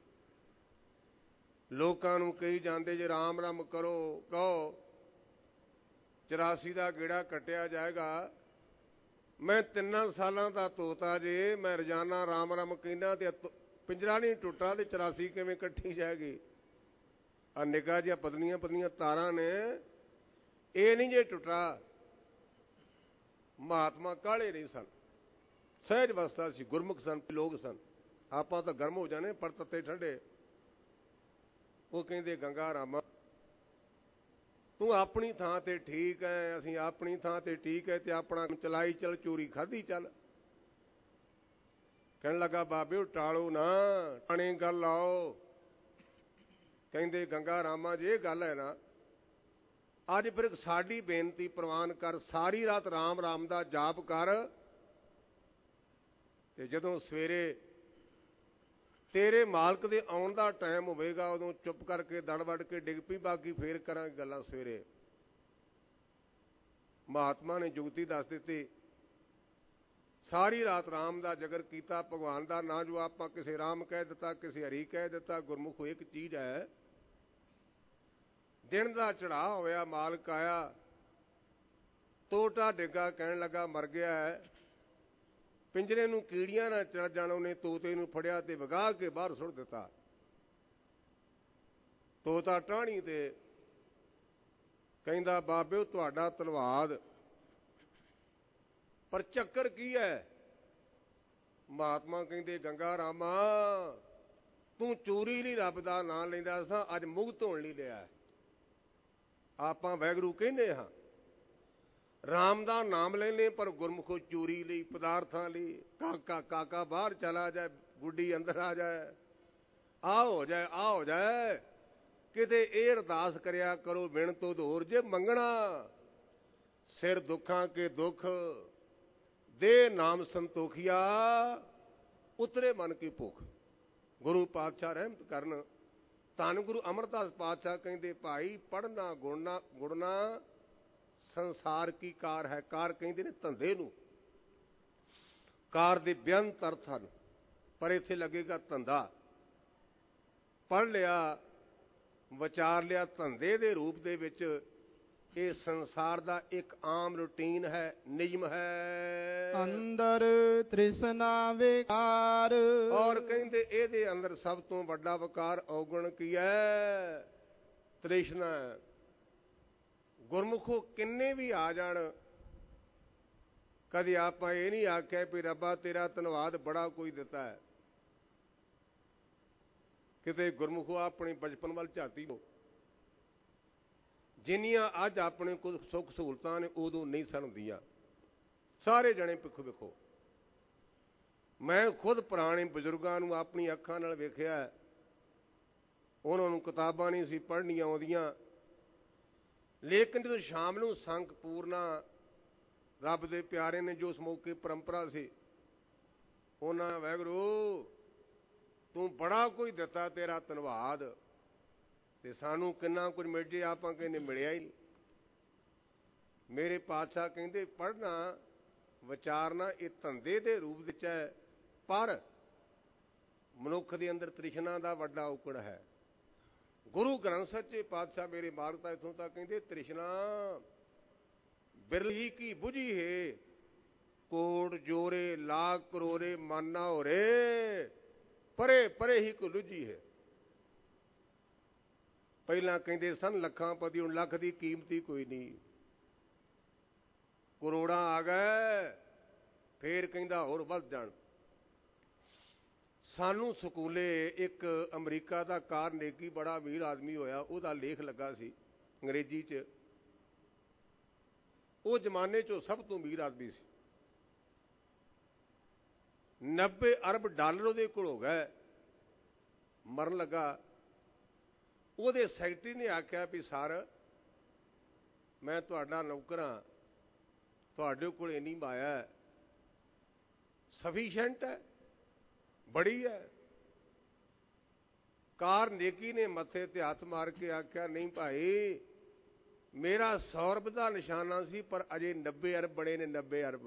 ਲੋਕਾਂ ਨੂੰ ਕਹੀ ਜਾਂਦੇ ਜੇ ਰਾਮ ਰਾਮ ਕਰੋ, ਕਹੋ 84 ਦਾ ਗੇੜਾ ਕੱਟਿਆ ਜਾਏਗਾ। ਮੈਂ 3 ਸਾਲਾਂ ਦਾ ਤੋਤਾ ਜੇ, ਮੈਂ ਰੋਜ਼ਾਨਾ ਰਾਮ ਰਾਮ ਕਹਿੰਦਾ ਤੇ ਪਿੰਜਰਾ ਨਹੀਂ ਟੁੱਟਾ ਤੇ 84 ਕਿਵੇਂ ਇਕੱਠੀ ਜਾਏਗੀ? ਆ ਨਿੱਘਾ ਜਿਹਾ ਪਤਲੀਆਂ ਤਾਰਾਂ ਨੇ, ਇਹ ਨਹੀਂ ਜੇ ਟੁੱਟਾ। ਮਹਾਤਮਾ ਕਾਲੇ ਨਹੀਂ ਸਨ, ਸਹਿਜ ਅਵਸਥਾ ਸੀ, ਗੁਰਮੁਖ ਸਨ, ਲੋਕ ਸਨ। ਆਪਾਂ ਤਾਂ ਗਰਮ ਹੋ ਜਾਣੇ, ਪਰ ਤੱਤੇ ਠੰਡੇ। ਉਹ ਕਹਿੰਦੇ ਗੰਗਾ ਰਾਮਾ ਤੂੰ ਆਪਣੀ ਥਾਂ ਤੇ ਠੀਕ ਹੈ, ਅਸੀਂ ਆਪਣੀ ਥਾਂ ਤੇ ਠੀਕ ਹੈ, ਤੇ ਆਪਣਾ ਚਲਾਈ ਚੱਲ, ਚੋਰੀ ਖਾਧੀ ਚੱਲ। ਕਹਿਣ ਲੱਗਾ ਬਾਬਿਓ ਟਾਲੋ ਨਾ, ਟਾਣੇ ਗੱਲ ਆਓ। ਕਹਿੰਦੇ ਗੰਗਾ ਰਾਮਾ ਜੀ ਇਹ ਗੱਲ ਹੈ ਨਾ, ਅੱਜ ਫਿਰ ਸਾਡੀ ਬੇਨਤੀ ਪ੍ਰਵਾਨ ਕਰ, ਸਾਰੀ ਰਾਤ ਰਾਮ ਰਾਮ ਦਾ ਜਾਪ ਕਰ, ਤੇ ਜਦੋਂ ਸਵੇਰੇ ਤੇਰੇ ਮਾਲਕ ਦੇ ਆਉਣ ਦਾ ਟਾਈਮ ਹੋਵੇਗਾ, ਉਦੋਂ ਚੁੱਪ ਕਰਕੇ ਦੜ ਵੜ ਕੇ ਡਿੱਗ ਪਈ, ਬਾਕੀ ਫੇਰ ਕਰਾਂਗੇ ਗੱਲਾਂ ਸਵੇਰੇ। ਮਹਾਤਮਾ ਨੇ ਜੁਗਤੀ ਦੱਸ ਦਿੱਤੀ। ਸਾਰੀ ਰਾਤ ਰਾਮ ਦਾ ਜ਼ਿਕਰ ਕੀਤਾ, ਭਗਵਾਨ ਦਾ ਨਾਂ ਜੋ ਆਪਾਂ ਕਿਸੇ ਰਾਮ ਕਹਿ ਦਿੱਤਾ, ਕਿਸੇ ਹਰੀ ਕਹਿ ਦਿੱਤਾ। ਗੁਰਮੁਖ ਇੱਕ ਚੀਜ਼ ਹੈ, ਦਿਨ ਦਾ ਚੜ੍ਹਾਅ ਹੋਇਆ, ਮਾਲਕ ਆਇਆ, ਤੋਤਾ ਡਿੱਗਾ, ਕਹਿਣ ਲੱਗਾ ਮਰ ਗਿਆ ਹੈ। ਪਿੰਜਰੇ ਨੂੰ ਕੀੜੀਆਂ ਨਾਲ ਚੜ ਜਾਣ, ਉਹਨੇ ਤੋਤੇ ਨੂੰ ਫੜਿਆ ਤੇ ਵਗਾਹ ਕੇ ਬਾਹਰ ਸੁੱਟ ਦਿੱਤਾ। ਤੋਤਾ ਟਾਹਣੀ ਤੇ ਕਹਿੰਦਾ ਬਾਬਿਓ ਤੁਹਾਡਾ ਧੰਨਵਾਦ, ਪਰ ਚੱਕਰ ਕੀ ਹੈ? ਮਹਾਤਮਾ ਕਹਿੰਦੇ ਗੰਗਾ ਰਾਮਾ ਤੂੰ ਚੋਰੀ ਲਈ ਰੱਬ ਦਾ ਨਾਂ ਲੈਂਦਾ ਸਾਂ, ਅੱਜ ਮੁਕਤ ਹੋਣ ਲਈ ਲਿਆ। ਆਪਾਂ ਵਾਹਿਗੁਰੂ ਕਹਿੰਦੇ ਹਾਂ, ਰਾਮ ਦਾ ਨਾਮ ਲੈਨੇ, ਪਰ ਗੁਰਮੁਖੋ ਚੋਰੀ ਲਈ, ਪਦਾਰਥਾਂ ਲਈ। ਕਾਕਾ ਕਾਕਾ ਬਾਹਰ ਚਲਾ ਜਾਏ, ਗੁੱਡੀ ਅੰਦਰ ਆ ਜਾਏ, ਆ ਹੋ ਜਾਏ, ਆ ਹੋ ਜਾਏ। ਕਿਤੇ ਇਹ ਅਰਦਾਸ ਕਰਿਆ ਕਰੋ, ਬਿਨ ਤੋਂ ਦੂਰ ਜੇ ਮੰਗਣਾ ਸਿਰ ਦੁੱਖਾਂ ਕੇ ਦੁੱਖ, ਦੇ ਨਾਮ ਸੰਤੋਖੀਆ, ਉਤਰੇ ਮਨ ਕੀ ਭੁੱਖ। ਗੁਰੂ ਪਾਤਸ਼ਾਹ ਰਹਿਮਤ ਕਰਨ। ਧੰਨ ਗੁਰੂ ਅਮਰਦਾਸ ਪਾਤਸ਼ਾਹ ਕਹਿੰਦੇ ਭਾਈ ਪੜ੍ਹਨਾ ਗੁੜਨਾ ਸੰਸਾਰ ਕੀ ਕਾਰ ਹੈ। ਕਾਰ ਕਹਿੰਦੇ ਨੇ ਧੰਦੇ ਨੂੰ, ਕਾਰ ਦੇ ਬੇਅੰਤ ਅਰਥ ਹਨ, ਪਰ ਇੱਥੇ ਲੱਗੇਗਾ ਧੰਦਾ। ਪੜ੍ਹ ਲਿਆ, ਵਿਚਾਰ ਲਿਆ, ਧੰਦੇ ਦੇ ਰੂਪ ਦੇ ਵਿੱਚ ਇਹ ਸੰਸਾਰ ਦਾ ਇੱਕ ਆਮ ਰੂਟੀਨ ਹੈ, ਨਿਯਮ ਹੈ। ਅੰਦਰ ਤ੍ਰਿਸ਼ਨਾ ਵਿਕਾਰ, ਔਰ ਕਹਿੰਦੇ ਇਹਦੇ ਅੰਦਰ ਸਭ ਤੋਂ ਵੱਡਾ ਵਿਕਾਰ ਔਗਣ ਕੀ ਹੈ? ਤ੍ਰਿਸ਼ਨਾ। ਗੁਰਮੁਖੋ ਕਿੰਨੇ ਵੀ ਆ ਜਾਣ, ਕਦੇ ਆਪਾਂ ਇਹ ਨਹੀਂ ਆਖਿਆ ਵੀ ਰੱਬਾ ਤੇਰਾ ਧੰਨਵਾਦ ਬੜਾ ਕੋਈ ਦਿੱਤਾ ਹੈ। ਕਿਤੇ ਗੁਰਮੁਖੋ ਆਪਣੀ ਬਚਪਨ ਵੱਲ ਝਾਤੀ ਲਓ, ਜਿੰਨੀਆਂ ਅੱਜ ਆਪਣੇ ਕੋਲ ਸੁੱਖ ਸਹੂਲਤਾਂ ਨੇ ਉਦੋਂ ਨਹੀਂ ਸਨ ਹੁੰਦੀਆਂ। ਸਾਰੇ ਜਣੇ ਪਿੱਛੋਂ ਵੇਖੋ, ਮੈਂ ਖੁਦ ਪੁਰਾਣੇ ਬਜ਼ੁਰਗਾਂ ਨੂੰ ਆਪਣੀ ਅੱਖਾਂ ਨਾਲ ਵੇਖਿਆ, ਉਹਨਾਂ ਨੂੰ ਕਿਤਾਬਾਂ ਨਹੀਂ ਸੀ ਪੜ੍ਹਨੀਆਂ ਆਉਂਦੀਆਂ, ਲੇਕਿਨ ਜਦੋਂ ਸ਼ਾਮ ਨੂੰ ਸੰਕ ਪੂਰਨਾ ਰੱਬ ਦੇ ਪਿਆਰੇ ਨੇ ਜੋ ਉਸ ਮੌਕੇ ਪਰੰਪਰਾ ਸੀ, ਉਹਨਾਂ ਵਾਹਿਗੁਰੂ ਤੂੰ ਬੜਾ ਕੁਝ ਦਿੱਤਾ, ਤੇਰਾ ਧੰਨਵਾਦ। ਤੇ ਸਾਨੂੰ ਕਿੰਨਾ ਕੁਝ ਮਿਲ ਜੇ, ਆਪਾਂ ਕਹਿੰਦੇ ਮਿਲਿਆ ਹੀ ਨਹੀਂ। ਮੇਰੇ ਪਾਤਸ਼ਾਹ ਕਹਿੰਦੇ ਪੜ੍ਹਨਾ ਵਿਚਾਰਨਾ ਇਹ ਧੰਦੇ ਦੇ ਰੂਪ ਵਿੱਚ ਹੈ, ਪਰ ਮਨੁੱਖ ਦੇ ਅੰਦਰ ਤ੍ਰਿਸ਼ਨਾ ਦਾ ਵੱਡਾ ਔਕੜ ਹੈ। ਗੁਰੂ ਗ੍ਰੰਥ ਸੱਚੇ ਪਾਤਸ਼ਾਹ ਮੇਰੇ ਮਾਰਗਤਾ ਇੱਥੋਂ ਤੱਕ ਕਹਿੰਦੇ ਤ੍ਰਿਸ਼ਨਾ ਬਿਰਲੀ ਕੀ ਬੁਝੀ ਹੈ, ਕੋਟ ਜੋਰੇ ਲਾਖ ਕਰੋਰੇ ਮਨ ਨਾ ਹੋਰੇ, ਪਰੇ ਪਰੇ ਹੀ ਕੋ ਲੁਝੀ ਹੈ। ਪਹਿਲਾਂ ਕਹਿੰਦੇ ਸਨ ਲੱਖਾਂ ਪਤੀ, ਹੁਣ ਲੱਖ ਦੀ ਕੀਮਤੀ ਕੋਈ ਨਹੀਂ। ਕਰੋੜਾਂ ਆ ਗਏ, ਫੇਰ ਕਹਿੰਦਾ ਹੋਰ ਵੱਧ ਜਾਣ। ਸਾਨੂੰ ਸਕੂਲੇ ਇੱਕ ਅਮਰੀਕਾ ਦਾ ਕਾਰਨੇਗੀ ਬੜਾ ਅਮੀਰ ਆਦਮੀ ਹੋਇਆ, ਉਹਦਾ ਲੇਖ ਲੱਗਾ ਸੀ ਅੰਗਰੇਜ਼ੀ 'ਚ। ਉਹ ਜ਼ਮਾਨੇ 'ਚੋਂ ਸਭ ਤੋਂ ਅਮੀਰ ਆਦਮੀ ਸੀ। 90 ਅਰਬ ਡਾਲਰ ਉਹਦੇ ਕੋਲ ਹੋ ਗਏ। ਮਰਨ ਲੱਗਾ, ਉਹਦੇ ਸੈਕਟਰੀ ਨੇ ਆਖਿਆ ਵੀ ਸਰ ਮੈਂ ਤੁਹਾਡਾ ਨੌਕਰ ਹਾਂ, ਤੁਹਾਡੇ ਕੋਲ ਇੰਨੀ ਮਾਇਆ ਸਫੀਸ਼ੀਐਂਟ ਹੈ, ਬੜੀ ਹੈ। ਕਾਰਨੇਗੀ ਨੇ ਮੱਥੇ ਤੇ ਹੱਥ ਮਾਰ ਕੇ ਆਖਿਆ ਨਹੀਂ ਭਾਈ, ਮੇਰਾ 100 ਅਰਬ ਦਾ ਨਿਸ਼ਾਨਾ ਸੀ, ਪਰ ਅਜੇ 90 ਅਰਬ ਬਣੇ ਨੇ, 90 ਅਰਬ।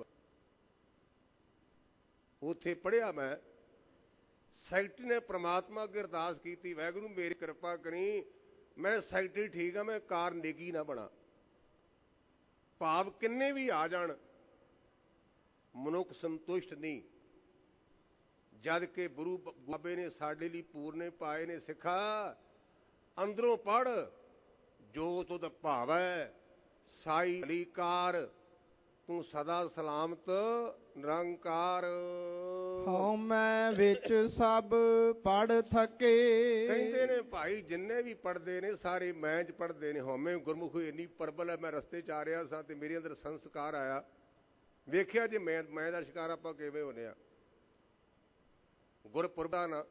ਉੱਥੇ ਪੜ੍ਹਿਆ ਮੈਂ, ਸੈਕਟਰੀ ਨੇ ਪ੍ਰਮਾਤਮਾ ਅੱਗੇ ਅਰਦਾਸ ਕੀਤੀ, ਵਾਹਿਗੁਰੂ ਮੇਰੀ ਕਿਰਪਾ ਕਰੀ, ਮੈਂ ਸੈਕਟਰੀ ਠੀਕ ਆ, ਮੈਂ ਕਾਰਨੇਗੀ ਨਾ ਬਣਾ। ਭਾਵ ਕਿੰਨੇ ਵੀ ਆ ਜਾਣ ਮਨੁੱਖ ਸੰਤੁਸ਼ਟ ਨਹੀਂ। ਜਦ ਕਿ ਗੁਰੂ ਬਾਬੇ ਨੇ ਸਾਡੇ ਲਈ ਪੂਰਨੇ ਪਾਏ ਨੇ, ਸਿੱਖਾ ਅੰਦਰੋਂ ਪੜ੍ਹ ਜੋ ਤੁਧ ਭਾਵੈ ਸਾਈ ਅਲੀਕਾਰ, ਤੂੰ ਸਦਾ ਸਲਾਮਤ ਨਿਰੰਕਾਰ। ਹਉਮੈ ਵਿੱਚ ਸਭ ਪੜ੍ਹ ਥਕੇ, ਕਹਿੰਦੇ ਨੇ ਭਾਈ ਜਿੰਨੇ ਵੀ ਪੜ੍ਹਦੇ ਨੇ ਸਾਰੇ ਮੈਂ 'ਚ ਪੜ੍ਹਦੇ ਨੇ। ਹਉਮੈ ਗੁਰਮੁਖ ਇੰਨੀ ਪ੍ਰਬਲ ਹੈ। ਮੈਂ ਰਸਤੇ 'ਚ ਆ ਰਿਹਾ ਸਾਂ ਤੇ ਮੇਰੇ ਅੰਦਰ ਸੰਸਕਾਰ ਆਇਆ, ਵੇਖਿਆ ਜੇ ਮੈਂ ਦਾ ਸ਼ਿਕਾਰ ਆਪਾਂ ਕਿਵੇਂ ਹੁੰਦੇ ਆ। ਗੁਰਪੁਰਬਾਂ ਨਾ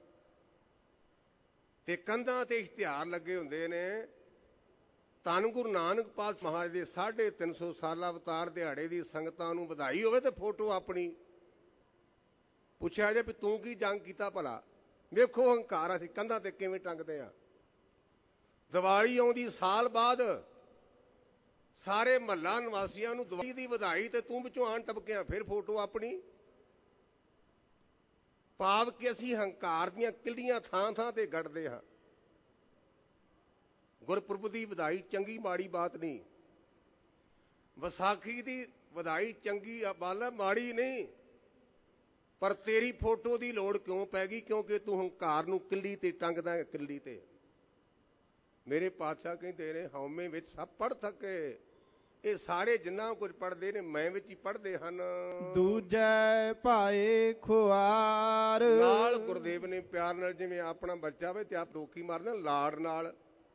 ਤੇ ਕੰਧਾਂ ਤੇ ਇਸ਼ਤਿਹਾਰ ਲੱਗੇ ਹੁੰਦੇ ਨੇ, ਧੰਨ ਗੁਰੂ ਨਾਨਕ ਪਾਤਸ਼ਾਹ ਮਹਾਰਾਜ ਦੇ 350 ਸਾਲਾ ਅਵਤਾਰ ਦਿਹਾੜੇ ਦੀ ਸੰਗਤਾਂ ਨੂੰ ਵਧਾਈ ਹੋਵੇ ਤੇ ਫੋਟੋ ਆਪਣੀ। ਪੁੱਛਿਆ ਜੇ ਵੀ ਤੂੰ ਕੀ ਜੰਗ ਕੀਤਾ ਭਲਾ? ਵੇਖੋ ਹੰਕਾਰ ਅਸੀਂ ਕੰਧਾਂ ਤੇ ਕਿਵੇਂ ਟੰਗਦੇ ਆ। ਦੀਵਾਲੀ ਆਉਂਦੀ ਸਾਲ ਬਾਅਦ, ਸਾਰੇ ਮਹੱਲਾ ਨਿਵਾਸੀਆਂ ਨੂੰ ਦੀਵਾਲੀ ਦੀ ਵਧਾਈ, ਤੇ ਤੂੰ ਵਿੱਚੋਂ ਆਣ ਟਪਕਿਆ ਫਿਰ ਫੋਟੋ ਆਪਣੀ। ਭਾਵ ਕਿ ਅਸੀਂ ਹੰਕਾਰ ਦੀਆਂ ਕਿਲ੍ਹੀਆਂ ਥਾਂ ਥਾਂ ਤੇ ਗੱਡਦੇ ਹਾਂ। ਗੁਰਪੁਰਬ ਦੀ ਵਧਾਈ ਚੰਗੀ ਮਾੜੀ ਬਾਤ ਨਹੀਂ, ਵਿਸਾਖੀ ਦੀ ਵਧਾਈ ਚੰਗੀ ਬਾਲ ਮਾੜੀ ਨਹੀਂ, ਪਰ ਤੇਰੀ ਫੋਟੋ ਦੀ ਲੋੜ ਕਿਉਂ ਪੈ ਗਈ? ਕਿਉਂਕਿ ਤੂੰ ਹੰਕਾਰ ਨੂੰ ਕਿੱਲੀ ਤੇ ਟੰਗਦਾ, ਕਿੱਲੀ ਤੇ। ਮੇਰੇ ਪਾਤਸ਼ਾਹ ਕਹਿੰਦੇ ਨੇ ਹਉਮੈ ਵਿੱਚ ਸਭ ਪੜ੍ਹ ਥਕੇ, ਇਹ ਸਾਰੇ ਜਿੰਨਾ ਕੁਝ ਪੜ੍ਹਦੇ ਨੇ ਮੈਂ ਵਿੱਚ ਹੀ ਪੜ੍ਹਦੇ ਹਨ। ਦੂਜੈ ਭਾਏ ਖੁਆਰ। ਨਾਲ ਗੁਰਦੇਵ ਨੇ ਪਿਆਰ ਨਾਲ, ਜਿਵੇਂ ਆਪਣਾ ਬੱਚਾ ਵੇ ਤੇ ਆਪ ਰੋਕੀ ਮਾਰਦੇ ਲਾੜ ਨਾਲ,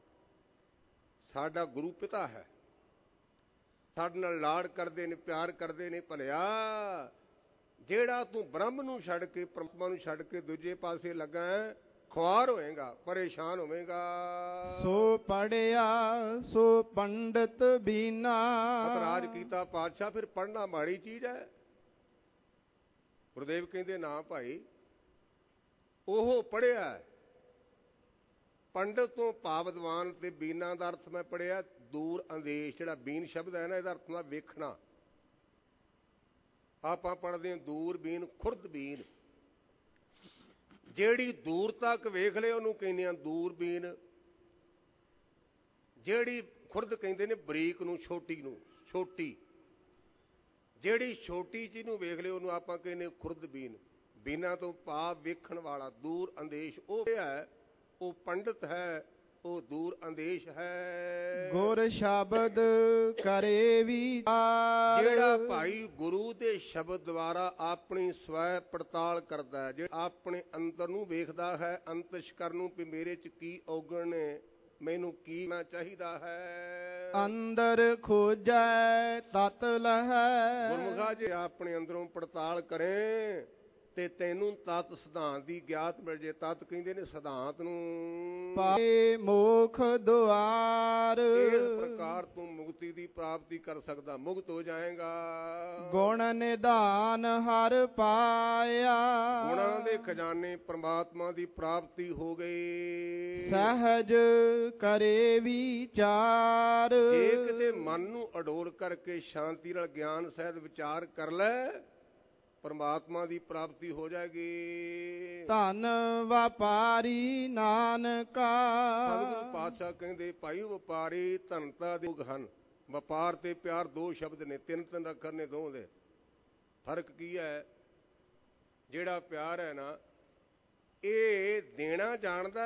ਸਾਡਾ ਗੁਰੂ ਪਿਤਾ ਹੈ, ਸਾਡੇ ਨਾਲ ਲਾੜ ਕਰਦੇ ਨੇ, ਪਿਆਰ ਕਰਦੇ ਨੇ। ਭਲਿਆ ਜਿਹੜਾ ਤੂੰ ਬ੍ਰਹਮ ਨੂੰ ਛੱਡ ਕੇ, ਪਰਮਾਤਮਾ ਨੂੰ ਛੱਡ ਕੇ ਦੂਜੇ ਪਾਸੇ ਲੱਗਾ, ਖੁਆਰ ਹੋਏਗਾ, ਪਰੇਸ਼ਾਨ ਹੋਵੇਗਾ। ਸੋ ਪੜਿਆ ਸੋ ਪੰਡਤ ਬੀਨਾ। ਇਤਰਾਜ਼ ਕੀਤਾ ਪਾਤਸ਼ਾਹ ਫਿਰ ਪੜ੍ਹਨਾ ਮਾੜੀ ਚੀਜ਼ ਹੈ। ਗੁਰਦੇਵ ਕਹਿੰਦੇ ਨਾ ਭਾਈ, ਉਹ ਪੜ੍ਹਿਆ। ਪੰਡਤ ਤੋਂ ਭਾਵ ਵਿਦਵਾਨ, ਤੇ ਬੀਨਾ ਦਾ ਅਰਥ ਮੈਂ ਪੜ੍ਹਿਆ ਦੂਰ ਅੰਦੇਸ਼। ਜਿਹੜਾ ਬੀਨ ਸ਼ਬਦ ਹੈ ਨਾ, ਇਹਦਾ ਅਰਥ ਹੁੰਦਾ ਵੇਖਣਾ। ਆਪਾਂ ਪੜ੍ਹਦੇ ਹਾਂ ਦੂਰਬੀਨ, ਖੁਰਦਬੀਨ। ਜਿਹੜੀ ਦੂਰ ਤੱਕ ਵੇਖ ਲਏ ਉਹਨੂੰ ਕਹਿੰਦੇ ਆ ਦੂਰਬੀਨ। ਜਿਹੜੀ ਖੁਰਦ ਕਹਿੰਦੇ ਨੇ ਬਰੀਕ ਨੂੰ, ਛੋਟੀ ਨੂੰ, ਛੋਟੀ। ਜਿਹੜੀ ਛੋਟੀ ਚੀਜ਼ ਨੂੰ ਵੇਖ ਲਏ ਉਹਨੂੰ ਆਪਾਂ ਕਹਿੰਦੇ ਖੁਰਦਬੀਨ। ਬੀਨਾ ਤੋਂ ਭਾਵ ਵੇਖਣ ਵਾਲਾ, ਦੂਰ ਅੰਦੇਸ਼। ਉਹ ਹੈ, ਉਹ ਪੰਡਤ ਹੈ, ਉਹ ਦੂਰ ਅੰਦੇਸ਼ ਹੈ। ਗੁਰ ਸ਼ਬਦ ਕਰੇ ਵਿਚਾਰ। ਜਿਹੜਾ ਭਾਈ ਗੁਰੂ ਦੇ ਸ਼ਬਦ ਦੁਆਰਾ ਆਪਣੀ ਸਵੈ ਪੜਤਾਲ ਕਰਦਾ ਹੈ, ਜਿਹੜਾ ਆਪਣੇ ਅੰਦਰ ਨੂੰ ਵੇਖਦਾ ਹੈ, ਅੰਤਸ਼ਕਰ ਨੂੰ, ਵੀ ਮੇਰੇ ਚ ਕੀ ਔਗਣ ਨੇ, ਮੈਨੂੰ ਕੀ ਨਾ ਚਾਹੀਦਾ ਹੈ। ਅੰਦਰ ਖੋਜੈ ਤਤ ਲਹੈ। ਗੁਰਮੁਖਾ ਜੇ ਆਪਣੇ ਅੰਦਰੋਂ ਪੜਤਾਲ ਕਰੇ ਤੇ ਤੈਨੂੰ ਤਤ ਸਿਧਾਂਤ ਦੀ ਗਿਆਤ ਮਿਲ ਜੇ। ਤਤ ਕਹਿੰਦੇ ਨੇ ਸਿਧਾਂਤ ਨੂੰ। ਪਾਏ ਮੋਖ ਦੁਆਰ। ਇਸ ਪ੍ਰਕਾਰ ਤੂੰ ਮੁਕਤੀ ਦੀ ਪ੍ਰਾਪਤੀ ਕਰ ਸਕਦਾ, ਮੁਕਤ ਹੋ ਜਾਏਗਾ। ਗੁਣ ਨਿਧਾਨ ਹਰ ਪਾਇਆ। ਗੁਣਾਂ ਦੇ ਖਜ਼ਾਨੇ ਪ੍ਰਮਾਤਮਾ ਦੀ ਪ੍ਰਾਪਤੀ ਹੋ ਗਈ। ਸਹਿਜ ਕਰੇ ਵਿਚਾਰ। ਜੇ ਕਿਤੇ ਮਨ ਨੂੰ ਅਡੋਲ ਕਰਕੇ ਸ਼ਾਂਤੀ ਨਾਲ ਗਿਆਨ ਸਹਿਤ ਵਿਚਾਰ ਕਰ ਲੈ, ਪਰਮਾਤਮਾ ਦੀ ਪ੍ਰਾਪਤੀ ਹੋ ਜਾਏਗੀ। ਧਨ ਵਪਾਰੀ ਨਾਨਕਾ। ਸਤਿਗੁਰੂ ਪਾਤਸ਼ਾਹ ਕਹਿੰਦੇ ਭਾਈ ਵਪਾਰੀ ਧਨਤਾ ਦੇ ਯੋਗ ਹਨ। ਵਪਾਰ ਤੇ ਪਿਆਰ ਦੋ ਸ਼ਬਦ ਨੇ, ਤਿੰਨ ਤਿੰਨ ਅੱਖਰ ਨੇ ਦੋਹਾਂ ਦੇ। ਫਰਕ ਕੀ ਹੈ? ਜਿਹੜਾ ਪਿਆਰ ਹੈ ਨਾ, ਇਹ ਦੇਣਾ ਜਾਣਦਾ,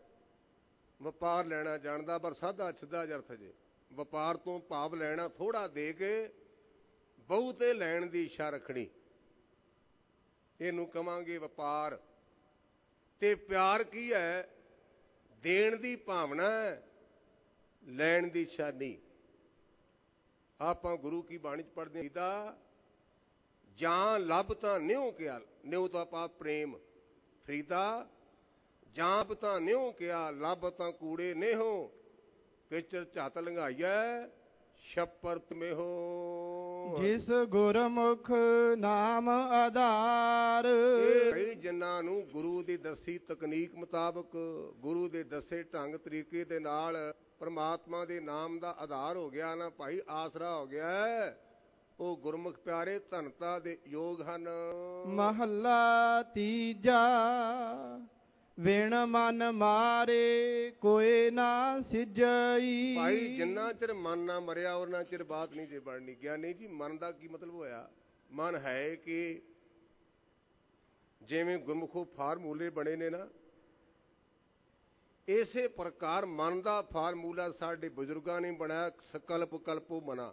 ਵਪਾਰ ਲੈਣਾ ਜਾਣਦਾ। ਪਰ ਸਾਦਾ ਸਿੱਧਾ ਅਰਥ ਜੇ ਵਪਾਰ ਤੋਂ ਭਾਵ ਲੈਣਾ ਥੋੜਾ ਦੇ ਕੇ ਬਹੁਤੇ ਲੈਣ ਦੀ ਇੱਛਾ ਰੱਖਣੀ, ਇਹਨੂੰ ਕਵਾਂਗੇ ਵਪਾਰ। ਤੇ ਪਿਆਰ ਕੀ ਹੈ? ਦੇਣ ਦੀ ਭਾਵਨਾ, ਲੈਣ ਦੀ ਇੱਛਾ ਨਹੀਂ। ਆਪਾਂ ਗੁਰੂ ਕੀ ਬਾਣੀ ਚ ਪੜ੍ਹਦੇ ਹਾਂ, ਜਾਂ ਲੱਭ ਤਾਂ ਨਿਉ ਕਿਆ, ਨਿਉ ਤਾਂ ਪਾ ਪ੍ਰੇਮ। ਫਰੀਦਾ ਜਾਂ ਤਾਂ ਨਿਉ ਕਿਆ, ਲੱਭ ਤਾਂ ਕੂੜੇ ਨੇਹੋ, ਕਿਚਰ ਝੱਤ ਲੰਘਾਈਐ ਛੱਪਰ ਤਮੇਹੋ। ਜਿਸ ਗੁਰਮੁਖ ਨਾਮ ਆਧਾਰ। ਇਹ ਜਿਨ੍ਹਾਂ ਨੂੰ ਗੁਰੂ ਦੀ ਦੱਸੀ ਤਕਨੀਕ ਮੁਤਾਬਕ, ਗੁਰੂ ਦੇ ਦੱਸੇ ਢੰਗ ਤਰੀਕੇ ਦੇ ਨਾਲ ਪਰਮਾਤਮਾ ਦੇ ਨਾਮ ਦਾ ਆਧਾਰ ਹੋ ਗਿਆ ਨਾ ਭਾਈ, ਆਸਰਾ ਹੋ ਗਿਆ, ਉਹ ਗੁਰਮੁਖ ਪਿਆਰੇ ਧਨਤਾ ਦੇ ਯੋਗ ਹਨ। ਮਹੱਲਾ ਤੀਜਾ। ਵਿਣ ਮਨ ਮਾਰੇ ਕੋਏ ਨਾ ਸਿਜਈ। ਭਾਈ ਜਿੰਨਾ ਚਿਰ ਮਨ ਨਾ ਮਰਿਆ ਉਹਨਾਂ ਚਿਰ ਬਾਤ ਨਹੀਂ ਜੇ ਬਣਨੀ। ਗਿਆਨੀ ਜੀ ਮਨ ਦਾ ਕੀ ਮਤਲਬ ਹੋਇਆ? ਮਨ ਹੈ ਕਿ ਜਿਵੇਂ ਗੁਰਮੁਖੋਂ ਫਾਰਮੂਲੇ ਬਣੇ ਨੇ ਨਾ, ਇਸੇ ਪ੍ਰਕਾਰ ਮਨ ਦਾ ਫਾਰਮੂਲਾ ਸਾਡੇ ਬਜ਼ੁਰਗਾਂ ਨੇ ਬਣਾਇਆ। ਸਕਲਪ ਕਲਪੋ ਮਨਾ।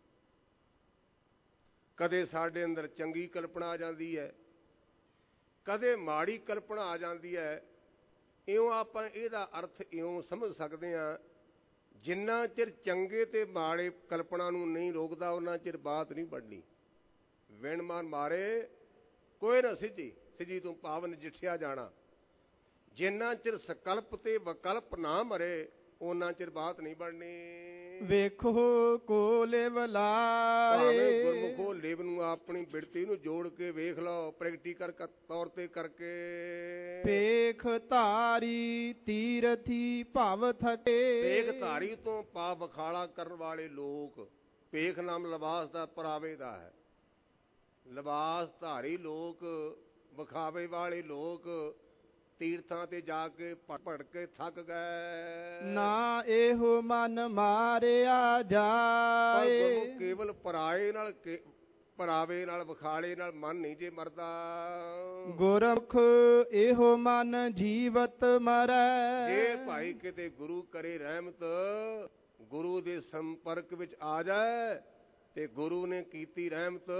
ਕਦੇ ਸਾਡੇ ਅੰਦਰ ਚੰਗੀ ਕਲਪਨਾ ਆ ਜਾਂਦੀ ਹੈ, ਕਦੇ ਮਾੜੀ ਕਲਪਨਾ ਆ ਜਾਂਦੀ ਹੈ। ਇਉਂ ਆਪਾਂ ਇਹਦਾ ਅਰਥ ਇਉਂ ਸਮਝ ਸਕਦੇ ਹਾਂ, ਜਿੰਨਾ ਚਿਰ ਚੰਗੇ ਤੇ ਮਾੜੇ ਕਲਪਨਾ ਨੂੰ ਨਹੀਂ ਰੋਕਦਾ ਉਹਨਾਂ ਚਿਰ ਬਾਤ ਨਹੀਂ ਬਣਨੀ। ਵਿਣ ਮਨ ਮਾਰੇ ਕੋਈ ਨਾ ਸਿੱਝੀ, ਸਿੱਝੀ ਤੋਂ ਭਾਵ ਨਜਿੱਠਿਆ ਜਾਣਾ। ਜਿੰਨਾ ਚਿਰ ਸਕਲਪ ਤੇ ਵਿਕਲਪ ਨਾ ਮਰੇ ਉਹਨਾਂ ਚਿਰ ਬਾਤ ਨਹੀਂ ਬਣਨੀ। ਵੇਖੋ ਕੋ ਲਿਵ ਲਾਏ। ਗੁਰਮੁਖੋ ਲਿਵ ਨੂੰ ਆਪਣੀ ਬਿਰਤੀ ਨੂੰ ਜੋੜ ਕੇ ਵੇਖ ਲਓ, ਪ੍ਰੈਕਟੀਕਲ ਤੌਰ ਤੇ ਕਰਕੇ। ਪੇਖ ਧਾਰੀ ਤੀਰਥੀ ਭਵ ਥਕੇ। ਪੇਖ ਧਾਰੀ ਤੋਂ ਪਾਪ ਵਖਾਲਾ ਕਰਨ ਵਾਲੇ ਲੋਕ। ਪੇਖ ਨਾਮ ਲਿਬਾਸ ਦਾ ਪਰਾਵੇ ਦਾ ਹੈ। ਲਿਬਾਸ ਧਾਰੀ ਲੋਕ, ਵਿਖਾਵੇ ਵਾਲੇ ਲੋਕ ਤੀਰਥਾਂ ਤੇ ਜਾ ਕੇ ਭੜ ਕੇ ਥੱਕ ਗਏ। ਨਾ ਇਹੋ ਮਨ ਮਾਰਿਆ ਜਾਏ। ਕੇਵਲ ਪਰਾਏ ਨਾਲ, ਪਰਾਵੇ ਨਾਲ, ਵਿਖਾਲੇ ਨਾਲ ਮਨ ਨਹੀਂ ਜੇ ਮਰਦਾ। ਗੁਰਮੁਖ ਇਹੋ ਮਨ ਜੀਵਤ ਮਰੈ। ਜੇ ਭਾਈ ਕਿਤੇ ਗੁਰੂ ਕਰੇ ਰਹਿਮਤ ਗੁਰੂ ਦੇ ਸੰਪਰਕ ਵਿੱਚ ਆ ਜਾਏ ਤੇ ਗੁਰੂ ਨੇ ਕੀਤੀ ਰਹਿਮਤ,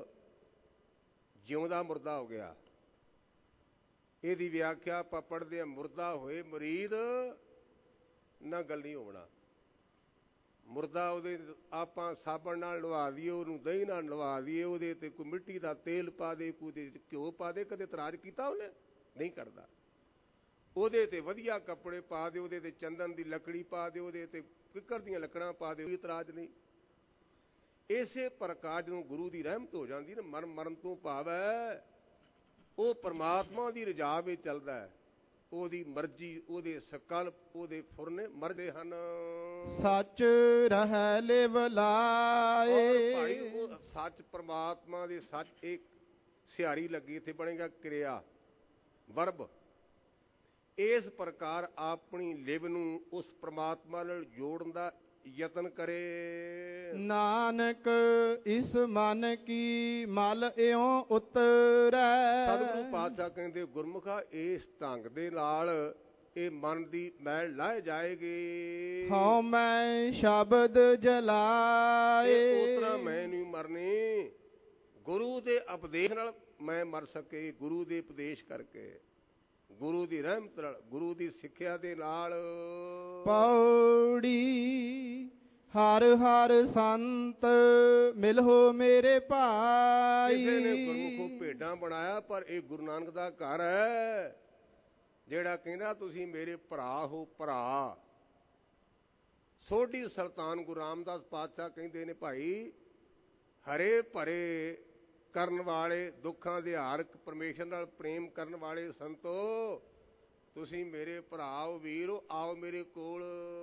ਜਿਉਂਦਾ ਮੁਰਦਾ ਹੋ ਗਿਆ। ਇਹਦੀ ਵਿਆਖਿਆ ਆਪਾਂ ਪੜ੍ਹਦੇ ਹਾਂ, ਮੁਰਦਾ ਹੋਏ ਮੁਰੀਦ ਨਾ ਗੱਲ ਨਹੀਂ ਹੋਣਾ। ਮੁਰਦਾ ਉਹਦੇ ਆਪਾਂ ਸਾਬਣ ਨਾਲ ਨਵਾ ਦਈਏ, ਉਹਨੂੰ ਦਹੀਂ ਨਾਲ ਨਵਾ ਦਈਏ, ਉਹਦੇ ਤੇ ਕੋਈ ਮਿੱਟੀ ਦਾ ਤੇਲ ਪਾ ਦੇ, ਕੋਈ ਉਹਦੇ ਘਿਓ ਪਾ ਦੇ, ਕਦੇ ਇਤਰਾਜ਼ ਕੀਤਾ ਉਹਨੇ? ਨਹੀਂ ਕਰਦਾ। ਉਹਦੇ ਤੇ ਵਧੀਆ ਕੱਪੜੇ ਪਾ ਦੇ, ਉਹਦੇ ਤੇ ਚੰਦਨ ਦੀ ਲੱਕੜੀ ਪਾ ਦੇ, ਉਹਦੇ ਤੇ ਕਿੱਕਰ ਦੀਆਂ ਲੱਕੜਾਂ ਪਾ ਦੇ, ਕੋਈ ਇਤਰਾਜ਼ ਨਹੀਂ। ਇਸੇ ਪ੍ਰਕਾਰ ਜਦੋਂ ਗੁਰੂ ਦੀ ਰਹਿਮਤ ਹੋ ਜਾਂਦੀ ਨਾ, ਮਰਨ ਤੋਂ ਭਾਵ ਹੈ ਉਹ ਪਰਮਾਤਮਾ ਦੀ ਰਜ਼ਾ ਵਿੱਚ ਚੱਲਦਾ ਹੈ। ਉਹਦੀ ਮਰਜ਼ੀ, ਉਹਦੇ ਸੰਕਲਪ, ਉਹਦੇ ਫੁਰਨੇ ਮਰਦੇ ਹਨ। ਸੱਚ ਰਹਿ ਲਿਵ ਲਾਏ। ਭਾਈ ਉਹ ਸੱਚ ਪਰਮਾਤਮਾ ਦੇ ਸੱਚ, ਇੱਕ ਸਿਹਾਰੀ ਲੱਗੀ, ਇੱਥੇ ਬਣੇਗਾ ਕਿਰਿਆ ਵਰਬ। ਇਸ ਪ੍ਰਕਾਰ ਆਪਣੀ ਲਿਵ ਨੂੰ ਉਸ ਪਰਮਾਤਮਾ ਨਾਲ ਜੋੜਨ ਦਾ ਯਤਨ ਕਰੇ। ਨਾਨਕ ਇਸ ਮਨ ਕੀ ਮਲ ਇਉਂ ਉਤਰੈ। ਸਤਿਗੁਰੂ ਪਾਤਸ਼ਾਹ ਕਹਿੰਦੇ, ਗੁਰਮੁਖਾ ਇਸ ਢੰਗ ਦੇ ਨਾਲ ਇਹ ਮਨ ਦੀ ਮੈਲ ਲਾਹ ਜਾਏਗੀ। ਹਉ ਮੈਂ ਸ਼ਬਦ ਜਲਾਏ। ਉਸ ਤਰ੍ਹਾਂ ਮੈਂ ਨਹੀਂ ਮਰਨੀ, ਗੁਰੂ ਦੇ ਉਪਦੇਸ਼ ਨਾਲ ਮੈਂ ਮਰ ਸਕੇ। ਗੁਰੂ ਦੇ ਉਪਦੇਸ਼ ਕਰਕੇ, ਗੁਰੂ ਦੀ ਰਹਿਮਤ ਨਾਲ, ਗੁਰੂ ਦੀ ਸਿੱਖਿਆ ਦੇ ਨਾਲ। ਪੌੜੀ ਹਰ ਹਰ ਸੰਤ ਮਿਲੋ ਮੇਰੇ ਭਾਈ। ਕਿਸੇ ਨੇ ਗੁਰਮੁਖੋ ਭੇਡਾਂ ਬਣਾਇਆ, ਪਰ ਇਹ ਗੁਰੂ ਨਾਨਕ ਦਾ ਘਰ ਹੈ, ਜਿਹੜਾ ਕਹਿੰਦਾ ਤੁਸੀਂ ਮੇਰੇ ਭਰਾ ਹੋ। ਭਰਾ ਸੋਢੀ ਸੁਲਤਾਨ ਗੁਰੂ ਰਾਮਦਾਸ ਪਾਤਸ਼ਾਹ ਕਹਿੰਦੇ ਨੇ, ਭਾਈ ਹਰੇ ਭਰੇ ਕਰਨ ਵਾਲੇ, ਦੁੱਖਾਂ ਦੇ ਹਾਰਕ, ਪਰਮੇਸ਼ਰ ਨਾਲ ਪ੍ਰੇਮ ਕਰਨ ਵਾਲੇ ਸੰਤੋ, ਤੁਸੀਂ ਮੇਰੇ ਭਰਾ ਹੋ, ਵੀਰ ਹੋ, ਆਓ ਮੇਰੇ ਕੋਲ।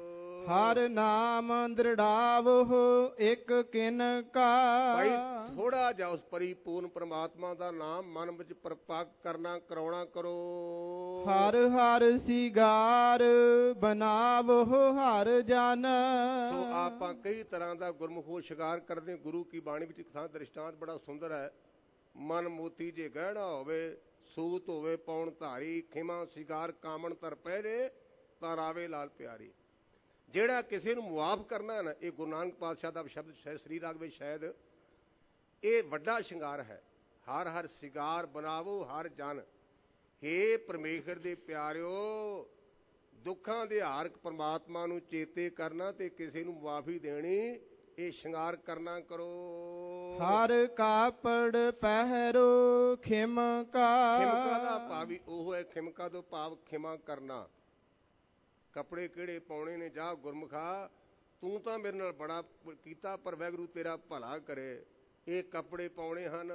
ਹਰ ਨਾਮ ਦ੍ਰਿੜਾਵੋ ਇੱਕ ਕਿਨ ਕਾ। ਭਾਈ ਥੋੜਾ ਜਿਹਾ ਉਸ ਪਰਿਪੂਰਨ ਪ੍ਰਮਾਤਮਾ ਦਾ ਨਾਮ ਮਨ ਵਿੱਚ ਪ੍ਰਪੱਕ ਕਰਨਾ, ਕਰਾਉਣਾ ਕਰੋ। ਹਰ ਹਰ ਸਿਗਾਰ ਬਨਾਵੋ ਹਰ ਜਨ। ਸੋ ਆਪਾਂ ਕਈ ਤਰ੍ਹਾਂ ਦਾ ਗੁਰਮੁਖੋ ਸ਼ਿੰਗਾਰ ਕਰਦੇ। ਗੁਰੂ ਕੀ ਬਾਣੀ ਵਿੱਚ ਇੱਕ ਥਾਂ ਦ੍ਰਿਸ਼ਟਾਂਤ ਬੜਾ ਸੁੰਦਰ ਹੈ। ਮਨ ਮੋਤੀ ਜੇ ਗਹਿਣਾ ਹੋਵੇ, ਸੂਤ ਹੋਵੇ ਪਾਉਣ ਧਾਰੀ, ਖਿਮਾ ਸਿਗਾਰ ਕਾਮਣ ਤਰ ਪਹਿਰੇ, ਤਾਂ ਰਾਵੇ ਲਾਲ ਪਿਆਰੀ। ਜਿਹੜਾ ਕਿਸੇ ਨੂੰ ਮੁਆਫ ਕਰਨਾ ਨਾ, ਇਹ ਗੁਰੂ ਨਾਨਕ ਪਾਤਸ਼ਾਹ ਦਾ ਸ਼ਬਦ ਸ੍ਰੀ ਰਾਗ ਵਿੱਚ ਸ਼ਾਇਦ ਇਹ ਵੱਡਾ ਸ਼ਿੰਗਾਰ ਹੈ। ਹਰ ਹਰ ਸਿਗਾਰ ਬਣਾਵੋ ਹਰ ਜਨ। ਹੇ ਪਰਮੇਸ਼ਰ ਦੇ ਪਿਆਰਿਓ, ਦੁੱਖਾਂ ਦੇ ਹਾਰਕ ਪਰਮਾਤਮਾ ਨੂੰ ਚੇਤੇ ਕਰਨਾ ਤੇ ਕਿਸੇ ਨੂੰ ਮੁਆਫੀ ਦੇਣੀ, ਇਹ ਸ਼ਿੰਗਾਰ ਕਰਨਾ ਕਰੋ। ਹਰ ਕਾਪੜ ਪਹਿਰੋ ਖਿਮਕਾ। ਖਿਮਕਾ ਦਾ ਭਾਵ ਵੀ ਉਹ ਹੈ, ਖਿਮਕਾ ਤੋਂ ਭਾਵ ਖਿਮਾ ਕਰਨਾ। ਕੱਪੜੇ ਕਿਹੜੇ ਪਾਉਣੇ ਨੇ, ਜਾ ਗੁਰਮੁਖਾ ਤੂੰ ਤਾਂ ਮੇਰੇ ਨਾਲ ਬੜਾ ਕੀਤਾ, ਪਰ ਵਾਹਿਗੁਰੂ ਤੇਰਾ ਭਲਾ ਕਰੇ। ਇਹ ਕੱਪੜੇ ਪਾਉਣੇ ਹਨ।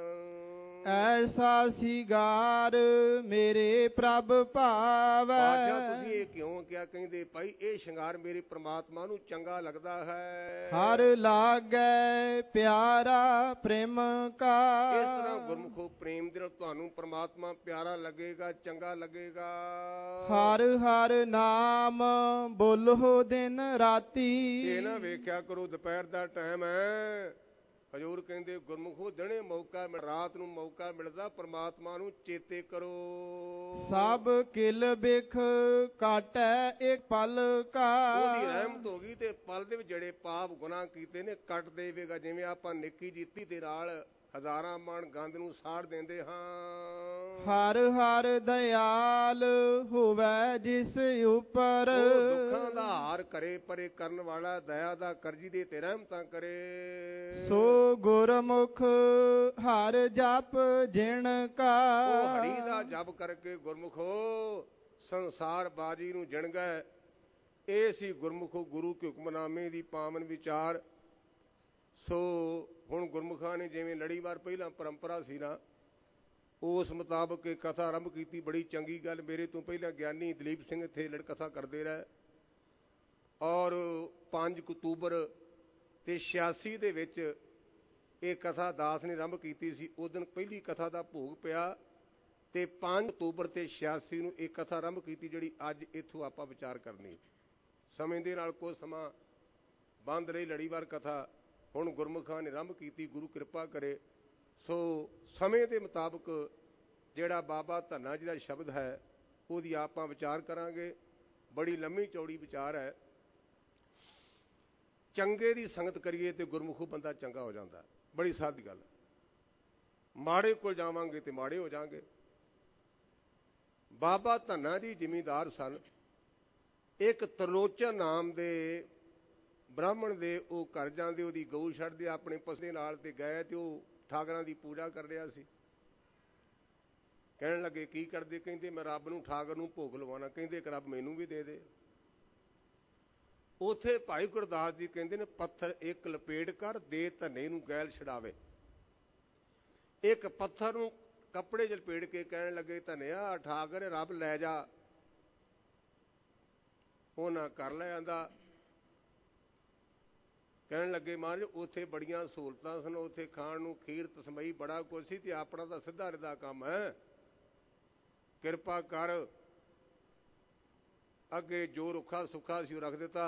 ਐਸਾ ਸਿਗਾਰ ਮੇਰੇ ਪ੍ਰਭ ਭਾਵੈ। ਤੁਸੀਂ ਇਹ ਕਿਉਂ ਕਿਹਾ? ਕਹਿੰਦੇ ਭਾਈ ਇਹ ਸ਼ਿੰਗਾਰ ਮੇਰੇ ਪ੍ਰਮਾਤਮਾ ਨੂੰ ਚੰਗਾ ਲੱਗਦਾ ਹੈ। ਹਰ ਲਾਗੈ ਪਿਆਰਾ ਪ੍ਰੇਮ ਕਾ। ਇਸ ਤਰ੍ਹਾਂ ਗੁਰਮੁਖੋ ਪ੍ਰੇਮ ਦੇ ਨਾਲ ਤੁਹਾਨੂੰ ਪ੍ਰਮਾਤਮਾ ਪਿਆਰਾ ਲੱਗੇਗਾ, ਚੰਗਾ ਲੱਗੇਗਾ। ਹਰ ਹਰ ਨਾਮ ਬੋਲੋ ਦਿਨ ਰਾਤੀ। ਇਹ ਨਾ ਵੇਖਿਆ ਕਰੋ ਦੁਪਹਿਰ ਦਾ ਟਾਈਮ ਹੈ। ਹਜ਼ੂਰ ਕਹਿੰਦੇ ਗੁਰਮੁਖੋ ਦਿਨੇ ਮੌਕਾ, ਰਾਤ ਨੂੰ ਮੌਕਾ ਮਿਲਦਾ, ਪ੍ਰਮਾਤਮਾ ਨੂੰ ਚੇਤੇ ਕਰੋ। ਸਭ ਕਿਲ ਬਿਖ ਕਾਟੈ ਇੱਕ ਪਲ ਕਾ। ਉਹਦੀ ਰਹਿਮਤ ਹੋ ਗਈ ਤੇ ਪਲ ਦੇ ਵਿੱਚ ਜਿਹੜੇ ਪਾਪ ਗੁਨਾਹ ਕੀਤੇ ਨੇ ਕੱਟ ਦੇਵੇਗਾ। ਜਿਵੇਂ ਆਪਾਂ ਨਿੱਕੀ ਜੀਤੀ ਦੇ ਨਾਲ ਹਜ਼ਾਰਾਂ ਮਣ ਗੰਦ ਨੂੰ ਸਾੜ ਦਿੰਦੇ ਹਾਂ। ਹਰ ਹਰ ਦਇਆਲ ਹੋਵੇ ਜਿਸ ਉਪਰ। ਉਹ ਦੁੱਖਾਂ ਦਾ ਹਾਰ ਕਰੇ ਪਰੇ ਕਰਨ ਵਾਲਾ, ਦਇਆ ਦਾ ਕਰਜੀ ਦੇ ਤੇ ਰਹਿਮਤਾਂ ਕਰੇ। ਸੋ ਗੁਰਮੁਖ ਹਰ ਜਪ ਜਿਣ ਕਾ। ਉਹ ਹਰੀ ਦਾ ਜਪ ਕਰਕੇ ਗੁਰਮੁਖੋ ਸੰਸਾਰ ਬਾਜੀ ਨੂੰ ਜਿਣ ਗਏ। ਇਹ ਸੀ ਗੁਰਮੁਖੋ ਗੁਰੂ ਕੇ ਹੁਕਮਨਾਮੇ ਦੀ ਪਾਵਨ ਵਿਚਾਰ। ਸੋ ਹੁਣ ਗੁਰਮੁਖਾਂ ਨੇ ਜਿਵੇਂ ਲੜੀਵਾਰ ਪਹਿਲਾਂ ਪਰੰਪਰਾ ਸੀ ਨਾ, ਉਸ ਮੁਤਾਬਕ ਇਹ ਕਥਾ ਆਰੰਭ ਕੀਤੀ। ਬੜੀ ਚੰਗੀ ਗੱਲ, ਮੇਰੇ ਤੋਂ ਪਹਿਲਾਂ ਗਿਆਨੀ ਦਲੀਪ ਸਿੰਘ ਇੱਥੇ ਲੜ ਕਥਾ ਕਰਦੇ ਰਹੇ। ਔਰ 5 ਅਕਤੂਬਰ ਤੇ 86 ਦੇ ਵਿੱਚ ਇਹ ਕਥਾ ਦਾਸ ਨੇ ਆਰੰਭ ਕੀਤੀ ਸੀ। ਉਸ ਦਿਨ ਪਹਿਲੀ ਕਥਾ ਦਾ ਭੋਗ ਪਿਆ ਤੇ 5 ਅਕਤੂਬਰ ਤੇ 86 ਨੂੰ ਇਹ ਕਥਾ ਆਰੰਭ ਕੀਤੀ, ਜਿਹੜੀ ਅੱਜ ਇੱਥੋਂ ਆਪਾਂ ਵਿਚਾਰ ਕਰਨੀ। ਸਮੇਂ ਦੇ ਨਾਲ ਕੁਝ ਸਮਾਂ ਬੰਦ ਰਹੀ ਲੜੀਵਾਰ ਕਥਾ, ਹੁਣ ਗੁਰਮੁਖਾਂ ਨੇ ਆਰੰਭ ਕੀਤੀ। ਗੁਰੂ ਕਿਰਪਾ ਕਰੇ। ਸੋ ਸਮੇਂ ਦੇ ਮੁਤਾਬਕ ਜਿਹੜਾ ਬਾਬਾ ਧੰਨਾ ਜੀ ਦਾ ਸ਼ਬਦ ਹੈ ਉਹਦੀ ਆਪਾਂ ਵਿਚਾਰ ਕਰਾਂਗੇ। ਬੜੀ ਲੰਮੀ ਚੌੜੀ ਵਿਚਾਰ ਹੈ। ਚੰਗੇ ਦੀ ਸੰਗਤ ਕਰੀਏ ਤੇ ਗੁਰਮੁਖੋ ਬੰਦਾ ਚੰਗਾ ਹੋ ਜਾਂਦਾ। ਬੜੀ ਸਾਦੀ ਗੱਲ। ਮਾੜੇ ਕੋਲ ਜਾਵਾਂਗੇ ਤੇ ਮਾੜੇ ਹੋ ਜਾਵਾਂਗੇ। ਬਾਬਾ ਧੰਨਾ ਜੀ ਜ਼ਿਮੀਂਦਾਰ ਸਨ। ਇੱਕ ਤਰਲੋਚਨ ਨਾਮ ਦੇ ਬ੍ਰਾਹਮਣ ਦੇ ਉਹ ਘਰ ਜਾਂਦੇ, ਉਹਦੀ ਗਊ ਛੱਡਦੇ ਆਪਣੇ ਪਸ਼ੂ ਦੇ ਨਾਲ, ਤੇ ਗਏ ਤੇ ਉਹ ਠਾਕਰਾਂ ਦੀ ਪੂਜਾ ਕਰ ਰਿਹਾ ਸੀ। ਕਹਿਣ ਲੱਗੇ ਕੀ ਕਰਦੇ? ਕਹਿੰਦੇ ਮੈਂ ਰੱਬ ਨੂੰ, ਠਾਕਰ ਨੂੰ ਭੋਗ ਲਵਾਉਣਾ। ਕਹਿੰਦੇ ਇੱਕ ਰੱਬ ਮੈਨੂੰ ਵੀ ਦੇ ਦੇ। ਉੱਥੇ ਭਾਈ ਗੁਰਦਾਸ ਜੀ ਕਹਿੰਦੇ ਨੇ ਪੱਥਰ ਇੱਕ ਲਪੇਟ ਕਰ ਦੇ ਧੰਨੇ ਨੂੰ ਗੈਲ ਛਡਾਵੇ। ਇੱਕ ਪੱਥਰ ਨੂੰ ਕੱਪੜੇ 'ਚ ਲਪੇਟ ਕੇ ਕਹਿਣ ਲੱਗੇ ਧੰਨਿਆ ਠਾਕਰ ਰੱਬ ਲੈ ਜਾ। ਉਹਨਾਂ ਕਰ ਲੈ ਆਂਦਾ। ਕਹਿਣ ਲੱਗੇ ਮਹਾਰਾਜ ਉੱਥੇ ਬੜੀਆਂ ਸਹੂਲਤਾਂ ਸਨ, ਉੱਥੇ ਖਾਣ ਨੂੰ ਖੀਰ ਤਸਮਈ ਬੜਾ ਕੁਛ ਸੀ, ਤੇ ਆਪਣਾ ਤਾਂ ਸਿੱਧਾ ਰਿਦਾ ਕੰਮ ਹੈ, ਕਿਰਪਾ ਕਰ। ਅੱਗੇ ਜੋ ਰੁੱਖਾ ਸੁੱਖਾ ਸੀ ਉਹ ਰੱਖ ਦਿੱਤਾ।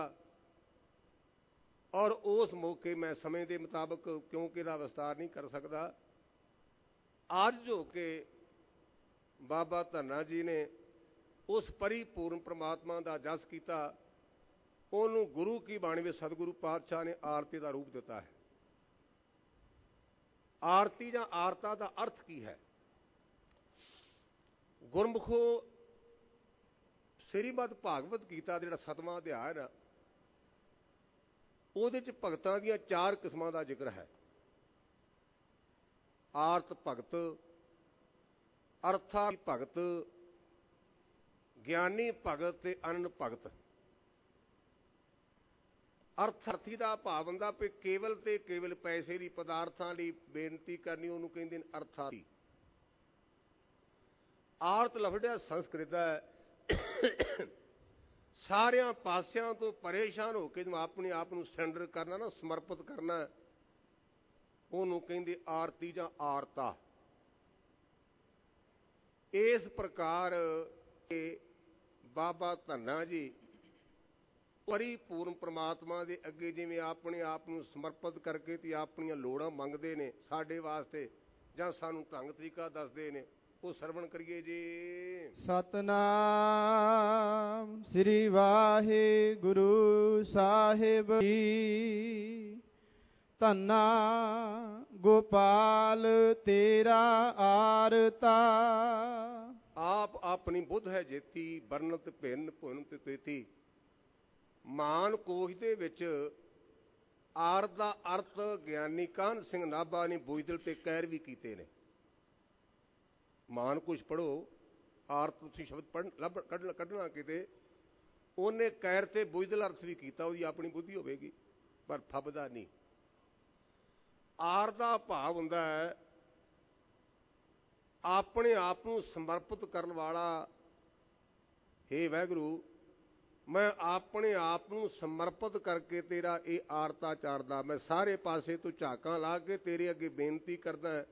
ਔਰ ਉਸ ਮੌਕੇ ਮੈਂ ਸਮੇਂ ਦੇ ਮੁਤਾਬਕ ਕਿਉਂਕਿ ਇਹਦਾ ਵਿਸਤਾਰ ਨਹੀਂ ਕਰ ਸਕਦਾ, ਅੱਜ ਹੋ ਕੇ ਬਾਬਾ ਧੰਨਾ ਜੀ ਨੇ ਉਸ ਪਰਿਪੂਰਨ ਪ੍ਰਮਾਤਮਾ ਦਾ ਜਸ ਕੀਤਾ। ਉਹਨੂੰ ਗੁਰੂ ਕੀ ਬਾਣੀ ਵਿੱਚ ਸਤਿਗੁਰੂ ਪਾਤਸ਼ਾਹ ਨੇ ਆਰਤੀ ਦਾ ਰੂਪ ਦਿੱਤਾ ਹੈ। ਆਰਤੀ ਜਾਂ ਆਰਤਾ ਦਾ ਅਰਥ ਕੀ ਹੈ? ਗੁਰਮੁਖੋ ਸ੍ਰੀਮਦ ਭਾਗਵਤ ਗੀਤਾ ਦਾ ਜਿਹੜਾ 7ਵਾਂ ਅਧਿਆਇ ਹੈ, ਉਹਦੇ 'ਚ ਭਗਤਾਂ ਦੀਆਂ 4 ਕਿਸਮਾਂ ਦਾ ਜ਼ਿਕਰ ਹੈ। ਆਰਤ ਭਗਤ, ਅਰਥਾ ਭਗਤ, ਗਿਆਨੀ ਭਗਤ ਤੇ ਅਨੰਦ ਭਗਤ। ਅਰਥੀ ਦਾ ਭਾਵ ਹੁੰਦਾ ਵੀ ਕੇਵਲ ਤੇ ਕੇਵਲ ਪੈਸੇ ਲਈ, ਪਦਾਰਥਾਂ ਲਈ ਬੇਨਤੀ ਕਰਨੀ, ਉਹਨੂੰ ਕਹਿੰਦੇ ਨੇ ਅਰਥਾਤੀ। ਆਰਤ ਲਫ਼ਜ਼ ਸੰਸਕ੍ਰਿਤ ਹੈ। ਸਾਰਿਆਂ ਪਾਸਿਆਂ ਤੋਂ ਪਰੇਸ਼ਾਨ ਹੋ ਕੇ ਜਦੋਂ ਆਪਣੇ ਆਪ ਨੂੰ ਸਰੈਂਡਰ ਕਰਨਾ ਨਾ, ਸਮਰਪਿਤ ਕਰਨਾ, ਉਹਨੂੰ ਕਹਿੰਦੇ ਆਰਤੀ ਜਾਂ ਆਰਤਾ। ਇਸ ਪ੍ਰਕਾਰ ਬਾਬਾ ਧੰਨਾ ਜੀ ਪਰਿਪੂਰਨ ਪ੍ਰਮਾਤਮਾ ਦੇ ਅੱਗੇ ਜਿਵੇਂ ਆਪਣੇ ਆਪ ਨੂੰ ਸਮਰਪਿਤ ਕਰਕੇ ਤੇ ਆਪਣੀਆਂ ਲੋੜਾਂ ਮੰਗਦੇ ਨੇ ਸਾਡੇ ਵਾਸਤੇ, ਜਾਂ ਸਾਨੂੰ ਢੰਗ ਤਰੀਕਾ ਦੱਸਦੇ ਨੇ, ਉਹ ਸਰਵਣ ਕਰੀਏ ਜੀ। ਸਤਨਾਮ ਸ੍ਰੀ ਵਾਹਿਗੁਰੂ ਸਾਹਿਬ ਜੀ। ਧੰਨਾ ਗੋਪਾਲ ਤੇਰਾ ਆਰਤਾ। ਆਪ ਆਪਣੀ ਬੁੱਧ ਹੈ ਜੇਤੀ, ਬਰਨਤ ਭਿੰਨ ਭੁਨ ਤੇਤੀ। ਮਾਨ ਕੋਸ਼ ਦੇ ਵਿੱਚ ਆਰਤ ਦਾ ਅਰਥ ਗਿਆਨੀ ਕਾਹਨ ਸਿੰਘ ਨਾਭਾ ਨੇ ਬੁਝਦਿਲ ਤੇ ਕਹਿਰ ਵੀ ਕੀਤੇ ਨੇ। ਮਾਨ ਕੋਸ਼ ਪੜ੍ਹੋ, ਆਰਤ ਤੁਸੀਂ ਸ਼ਬਦ ਕੱਢਣਾ ਕਿਤੇ, ਉਹਨੇ ਕਹਿਰ ਤੇ ਬੁਝਦਿਲ ਅਰਥ ਵੀ ਕੀਤਾ। ਉਹਦੀ ਆਪਣੀ ਬੁੱਧੀ ਹੋਵੇਗੀ ਪਰ ਫੱਬਦਾ ਨਹੀਂ। ਆਰਤ ਦਾ ਭਾਵ ਹੁੰਦਾ ਹੈ ਆਪਣੇ ਆਪ ਨੂੰ ਸਮਰਪਿਤ ਕਰਨ ਵਾਲਾ। ਹੇ ਵਾਹਿਗੁਰੂ, ਮੈਂ ਆਪਣੇ ਆਪ ਨੂੰ ਸਮਰਪਿਤ ਕਰਕੇ ਤੇਰਾ ਇਹ ਆਰਤਾ ਚਾਰਦਾ। ਮੈਂ ਸਾਰੇ ਪਾਸੇ ਤੋਂ ਝਾਕਾਂ ਲਾ ਕੇ ਤੇਰੇ ਅੱਗੇ ਬੇਨਤੀ ਕਰਦਾ।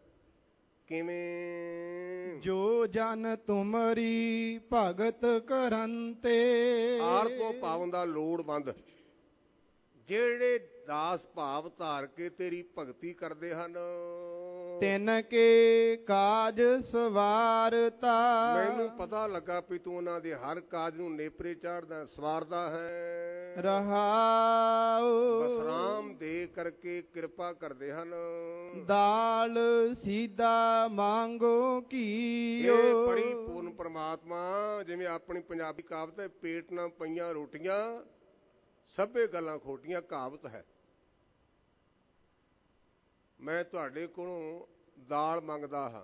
ਕਿਵੇਂ? ਜੋ ਜਨ ਤੁਮਰੀ ਭਗਤ ਕਰੰਤੇ। ਆਰਤ ਤੋਂ ਭਾਵ ਹੁੰਦਾ ਲੋੜਵੰਦ। ਜਿਹੜੇ ਦਾਸ ਭਾਵ ਧਾਰ ਕੇ ਤੇਰੀ ਭਗਤੀ ਕਰਦੇ ਹਨ, ਤਿਨ ਕੇ ਕਾਜ ਸਵਾਰਤਾ। ਮੈਨੂੰ ਪਤਾ ਲੱਗਾ ਵੀ ਤੂੰ ਉਹਨਾਂ ਦੇ ਹਰ ਕਾਜ ਨੂੰ ਨੇਪਰੇ ਚਾੜਦਾ, ਸਵਾਰਦਾ ਹੈ। ਰਹਾਉ ਬਸਰਾਮ ਦੇ ਕਰਕੇ ਕਿਰਪਾ ਕਰਦੇ ਹਨ। ਦਾਲ ਸੀਧਾ ਮੰਗੋ ਕੀਓ। ਇਹ ਪਰਿਪੂਰਨ ਪ੍ਰਮਾਤਮਾ, ਜਿਵੇਂ ਆਪਣੀ ਪੰਜਾਬੀ ਕਹਾਵਤ ਹੈ, ਪੇਟ ਨਾ ਪਈਆਂ ਰੋਟੀਆਂ ਸਭੇ ਗੱਲਾਂ ਖੋਟੀਆਂ, ਕਹਾਵਤ ਹੈ। ਮੈਂ ਤੁਹਾਡੇ ਕੋਲੋਂ ਦਾਲ ਮੰਗਦਾ ਹਾਂ,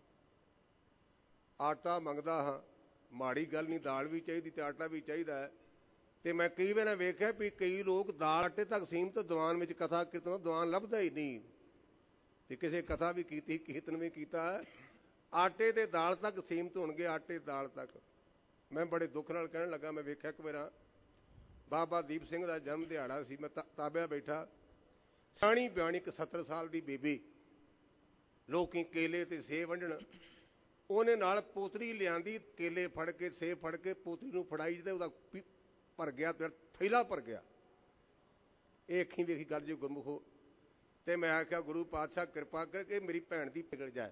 ਆਟਾ ਮੰਗਦਾ ਹਾਂ, ਮਾੜੀ ਗੱਲ ਨਹੀਂ, ਦਾਲ ਵੀ ਚਾਹੀਦੀ ਤੇ ਆਟਾ ਵੀ ਚਾਹੀਦਾ ਹੈ। ਤੇ ਮੈਂ ਕਈ ਵਾਰ ਵੇਖਿਆ ਵੀ ਕਈ ਲੋਕ ਦਾਲ ਆਟੇ ਤੱਕ ਸੀਮਤ, ਦੀਵਾਨ ਵਿੱਚ ਕਥਾ ਕੀਰਤਨ, ਦੀਵਾਨ ਲੱਭਦਾ ਹੀ ਨਹੀਂ। ਤੇ ਕਿਸੇ ਕਥਾ ਵੀ ਕੀਤੀ, ਕੀਰਤਨ ਵੀ ਕੀਤਾ, ਆਟੇ ਤੇ ਦਾਲ ਤੱਕ ਸੀਮਤ ਹੋਣਗੇ, ਆਟੇ ਦਾਲ ਤੱਕ। ਮੈਂ ਬੜੇ ਦੁੱਖ ਨਾਲ ਕਹਿਣ ਲੱਗਾ, ਮੈਂ ਵੇਖਿਆ ਇੱਕ ਵਾਰ ਬਾਬਾ ਦੀਪ ਸਿੰਘ ਦਾ ਜਨਮ ਦਿਹਾੜਾ ਸੀ, ਮੈਂ ਤਾਬਿਆ ਬੈਠਾ, ਸਿਆਣੀ ਬਿਆਣੀ ਇੱਕ 70 ਸਾਲ ਦੀ ਬੀਬੀ, ਲੋਕੀ ਕੇਲੇ ਤੇ ਸੇਬ ਵੰਡਣ, ਉਹਨੇ ਨਾਲ ਪੋਤਰੀ ਲਿਆਂਦੀ, ਕੇਲੇ ਫੜ ਕੇ ਸੇਬ ਫੜ ਕੇ ਪੋਤਰੀ ਨੂੰ ਫੜਾਈ, ਤੇ ਉਹਦਾ ਭਰ ਗਿਆ, ਥੈਲਾ ਭਰ ਗਿਆ। ਇਹ ਅੱਖੀਂ ਵੇਖੀ ਗੱਲ ਜੀ ਗੁਰਮੁਖੋ। ਤੇ ਮੈਂ ਆਖਿਆ ਗੁਰੂ ਪਾਤਸ਼ਾਹ ਕਿਰਪਾ ਕਰਕੇ ਮੇਰੀ ਭੈਣ ਦੀ ਪਿਗੜ ਜਾਏ।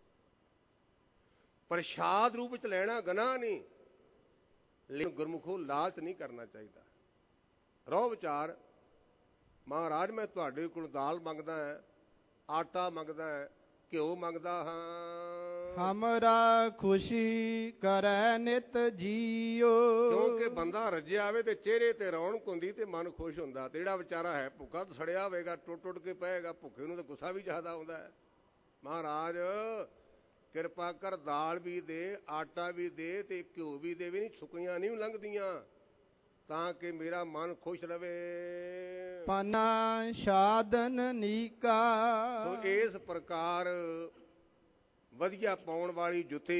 ਪ੍ਰਸ਼ਾਦ ਰੂਪ ਵਿੱਚ ਲੈਣਾ ਗੁਨਾਹ ਨਹੀਂ, ਲੇਕਿਨ ਗੁਰਮੁਖੋ ਲਾਲਚ ਨਹੀਂ ਕਰਨਾ ਚਾਹੀਦਾ। ਰੋਹ ਵਿਚਾਰ ਮਹਾਰਾਜ ਮੈਂ ਤੁਹਾਡੇ ਕੋਲ ਦਾਲ ਮੰਗਦਾ ਹਾਂ, ਆਟਾ ਮੰਗਦਾ ਹਾਂ, ਘਿਓ ਮੰਗਦਾ ਹਾਂ। ਹਮਰਾ ਖੁਸ਼ੀ ਕਰੈ ਨਿਤ ਜੀਓ। ਕਿਉਂਕਿ ਬੰਦਾ ਰੱਜਿਆ ਆਵੇ ਤੇ ਚਿਹਰੇ ਤੇ ਰੌਣਕ ਹੁੰਦੀ ਤੇ ਮਨ ਖੁਸ਼ ਹੁੰਦਾ, ਤੇ ਜਿਹੜਾ ਵਿਚਾਰਾ ਹੈ ਭੁੱਖਾ ਤਾਂ ਸੜਿਆ ਹੋਵੇਗਾ, ਟੁੱਟ ਟੁੱਟ ਕੇ ਪਏਗਾ, ਭੁੱਖੇ ਨੂੰ ਤਾਂ ਗੁੱਸਾ ਵੀ ਜ਼ਿਆਦਾ ਆਉਂਦਾ ਹੈ। ਮਹਾਰਾਜ ਕਿਰਪਾ ਕਰ, ਦਾਲ ਵੀ ਦੇ, ਆਟਾ ਵੀ ਦੇ ਤੇ ਘਿਓ ਵੀ ਦੇ, ਵੀ ਨਹੀਂ ਸੁੱਕੀਆਂ ਨਹੀਂ ਲੰਘਦੀਆਂ, ਤਾਂ ਕਿ ਮੇਰਾ ਮਨ ਖੁਸ਼ ਰਵੇ। ਪਨਾ ਸਾਧਨ ਨੀਕਾ। ਸੋ ਇਸ ਪ੍ਰਕਾਰ ਵਧੀਆ ਪਾਉਣ ਵਾਲੀ ਜੁੱਤੀ।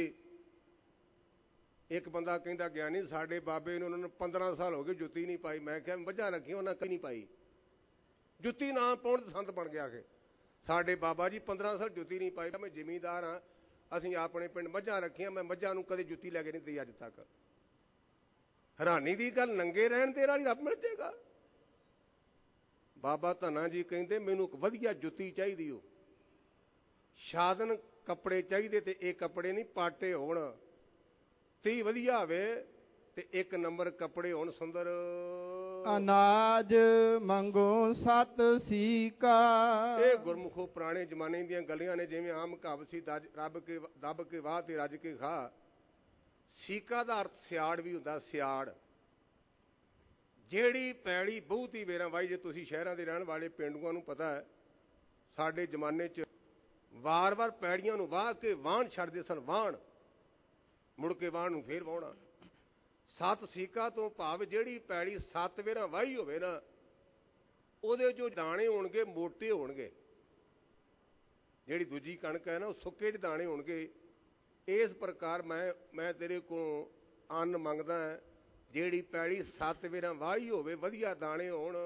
ਇੱਕ ਬੰਦਾ ਕਹਿੰਦਾ ਗਿਆਨੀ ਸਾਡੇ ਬਾਬੇ ਨੂੰ, ਉਹਨਾਂ ਨੂੰ 15 ਸਾਲ ਹੋ ਗਏ ਜੁੱਤੀ ਨਹੀਂ ਪਾਈ। ਮੈਂ ਕਿਹਾ ਮੱਝਾਂ ਰੱਖੀਆਂ ਉਹਨਾਂ ਕਦੀ ਨਹੀਂ ਪਾਈ, ਜੁੱਤੀ ਨਾ ਪਾਉਣ ਤੇ ਸੰਤ ਬਣ ਗਿਆ ਕਿ ਸਾਡੇ ਬਾਬਾ ਜੀ 15 ਸਾਲ ਜੁੱਤੀ ਨਹੀਂ ਪਾਈ। ਮੈਂ ਜ਼ਿਮੀਂਦਾਰ ਹਾਂ, ਅਸੀਂ ਆਪਣੇ ਪਿੰਡ ਮੱਝਾਂ ਰੱਖੀਆਂ, ਮੈਂ ਮੱਝਾਂ ਨੂੰ ਕਦੇ ਜੁੱਤੀ ਲੈ ਕੇ ਨਹੀਂ ਦਿੱਤੀ ਅੱਜ ਤੱਕ। ਹੈਰਾਨੀ ਦੀ ਗੱਲ, ਨੰਗੇ ਰਹਿਣ ਦੇ ਨਾਲ ਹੀ ਰੱਬ ਮਿਲ ਜਾਏਗਾ। ਬਾਬਾ ਧੰਨਾ ਜੀ ਕਹਿੰਦੇ ਮੈਨੂੰ ਇੱਕ ਵਧੀਆ ਜੁੱਤੀ ਚਾਹੀਦੀ ਹੋ, ਸਾਧਨ ਕੱਪੜੇ ਚਾਹੀਦੇ, ਤੇ ਇਹ ਕੱਪੜੇ ਨਹੀਂ ਪਾਟੇ ਹੋਣ, 30 ਵਧੀਆ ਹੋਵੇ ਤੇ 1 ਨੰਬਰ ਕੱਪੜੇ ਹੋਣ ਸੁੰਦਰ। ਅਨਾਜ ਮੰਗੋ ਸਤ ਸੀਕਾ। ਇਹ ਗੁਰਮੁਖੋ ਪੁਰਾਣੇ ਜ਼ਮਾਨੇ ਦੀਆਂ ਗੱਲਾਂ ਨੇ, ਜਿਵੇਂ ਆਮ ਕਹਾਵਤ ਸੀ ਦੱਬ ਕੇ ਵਾਹ ਤੇ ਰੱਜ ਕੇ ਖਾ। ਸੀਕਾ ਦਾ ਅਰਥ ਸਿਆੜ ਵੀ ਹੁੰਦਾ, ਸਿਆੜ। ਜਿਹੜੀ ਪੈੜੀ ਬਹੁਤੀ ਵੇਰਾਂ ਵਾਈ, ਜੇ ਤੁਸੀਂ ਸ਼ਹਿਰਾਂ ਦੇ ਰਹਿਣ ਵਾਲੇ ਪਿੰਡੂਆਂ ਨੂੰ ਪਤਾ ਹੈ, ਸਾਡੇ ਜ਼ਮਾਨੇ 'ਚ ਵਾਰ-ਵਾਰ ਪੈੜੀਆਂ ਨੂੰ ਵਾਹ ਕੇ ਵਾਹਣ ਛੱਡਦੇ ਸਨ, ਵਾਹਣ ਮੁੜ ਕੇ ਵਾਹਣ ਨੂੰ ਫੇਰ ਵਾਹੁਣਾ। 7 ਸੀਕਾ ਤੋਂ ਭਾਵ ਜਿਹੜੀ ਪੈੜੀ 7 ਵੇਰਾਂ ਵਾਹੀ ਹੋਵੇ ਨਾ, ਉਹਦੇ ਜੋ ਦਾਣੇ ਹੋਣਗੇ ਮੋਟੇ ਹੋਣਗੇ। ਜਿਹੜੀ ਦੂਜੀ ਕਣਕ ਹੈ ਨਾ, ਉਹ ਸੁੱਕੇ ਜਿਹੇ ਦਾਣੇ ਹੋਣਗੇ। ਇਸ ਪ੍ਰਕਾਰ ਮੈਂ ਤੇਰੇ ਕੋਲੋਂ ਅੰਨ ਮੰਗਦਾ, ਜਿਹੜੀ ਪੈੜੀ 7 ਵੇਰਾਂ ਵਾਹੀ ਹੋਵੇ, ਵਧੀਆ ਦਾਣੇ ਹੋਣ।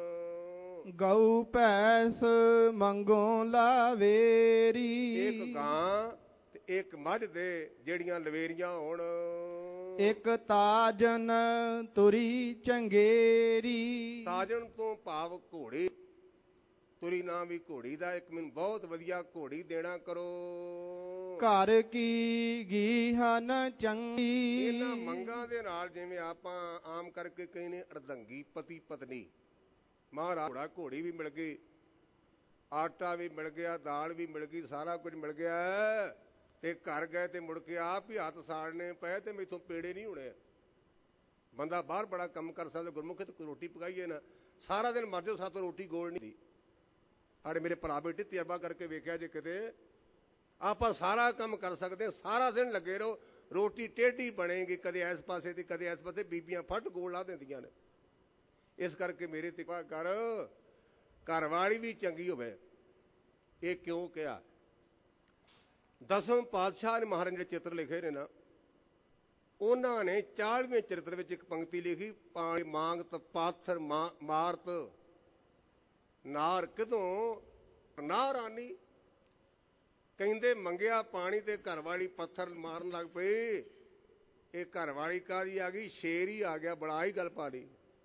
ਗਊ ਭੈਂਸ ਮੰਗੋ ਲਾਵੇਰੀ। ਇੱਕ ਗਾਂ ਤੇ ਇੱਕ ਮੱਝ ਦੇ, ਜਿਹੜੀਆਂ ਲਵੇਰੀਆਂ ਹੋਣ। ਇੱਕ ਤਾਜਨ ਤੁਰੀ ਚੰਗੇਰੀ। ਤਾਜਨ ਤੋਂ ਭਾਵ ਘੋੜੇ, ਤੁਰੀ ਨਾਂ ਵੀ ਘੋੜੀ ਦਾ। ਇੱਕ ਮੈਨੂੰ ਬਹੁਤ ਵਧੀਆ ਘੋੜੀ ਦੇਣਾ ਕਰੋ। ਘਰ ਕੀ ਗੀਹਨ ਚੰਗੀ। ਇਹਨਾਂ ਮੰਗਾਂ ਦੇ ਨਾਲ, ਜਿਵੇਂ ਆਪਾਂ ਆਮ ਕਰਕੇ ਕਈ ਨੇ ਅਰਧੰਗੀ ਪਤੀ ਪਤਨੀ, ਮਹਾਰਾਜ ਘੋੜਾ ਘੋੜੀ ਵੀ ਮਿਲ ਗਈ, ਆਟਾ ਵੀ ਮਿਲ ਗਿਆ, ਦਾਲ ਵੀ ਮਿਲ ਗਈ, ਸਾਰਾ ਕੁਝ ਮਿਲ ਗਿਆ। ਤੇ ਘਰ ਗਏ ਤੇ ਮੁੜ ਕੇ ਆਪ ਹੀ ਹੱਥ ਸਾੜਨੇ ਪਏ ਤੇ ਮੈਥੋਂ ਪੇੜੇ ਨਹੀਂ ਹੋਣੇ। ਬੰਦਾ ਬਾਹਰ ਬੜਾ ਕੰਮ ਕਰ ਸਕਦਾ, ਗੁਰਮੁਖੀ ਤੇ ਕੋਈ ਰੋਟੀ ਪਕਾਈਏ ਨਾ, ਸਾਰਾ ਦਿਨ ਮਰ ਜਾਓ, ਸਾਤੋਂ ਰੋਟੀ ਗੋਲ ਨਹੀਂ ਦੀ। ਸਾਡੇ ਮੇਰੇ ਭਰਾ ਬੇਟੇ ਤਜਰਬਾ ਕਰਕੇ ਵੇਖਿਆ, ਜੇ ਕਿਤੇ ਆਪਾਂ ਸਾਰਾ ਕੰਮ ਕਰ ਸਕਦੇ, ਸਾਰਾ ਦਿਨ ਲੱਗੇ ਰਹੋ, ਰੋਟੀ ਟੇਢੀ ਬਣੇਗੀ, ਕਦੇ ਇਸ ਪਾਸੇ ਤੇ ਕਦੇ ਇਸ ਪਾਸੇ, ਬੀਬੀਆਂ ਫੱਟ ਗੋਲ ਲਾ ਦਿੰਦੀਆਂ ਨੇ। ਇਸ ਕਰਕੇ ਮੇਰੇ ਤੇ ਕਰ, ਘਰ ਵਾਲੀ ਵੀ ਚੰਗੀ ਹੋਵੇ। ਇਹ ਕਿਉਂ ਕਿਹਾ? 10ਵੇਂ ਪਾਤਸ਼ਾਹ ਨੇ ਮਹਾਰਾਜ ਜਿਹੜੇ ਚਿੱਤਰ ਲਿਖੇ ਨੇ ਨਾ, ਉਹਨਾਂ ਨੇ 40ਵੇਂ ਚਰਿੱਤਰ ਵਿੱਚ ਇੱਕ ਪੰਕਤੀ ਲਿਖੀ, ਪਾਣੀ ਮੰਗਤ ਪਾਥਰ ਮਾਰਤ ਨਾਰ ਕਿਦੋਂ ਨਾਰ ਆਨੀ। ਕਹਿੰਦੇ ਮੰਗਿਆ ਪਾਣੀ ਤੇ ਘਰ ਵਾਲੀ ਪੱਥਰ ਮਾਰਨ ਲੱਗ ਪਈ। ਇਹ ਘਰ ਵਾਲੀ ਕਾਹਦੀ ਆ ਗਈ? ਸ਼ੇਰ ਹੀ ਆ ਗਿਆ, ਬੜਾ ਹੀ ਗੱਲ ਪਾ ਲਈ।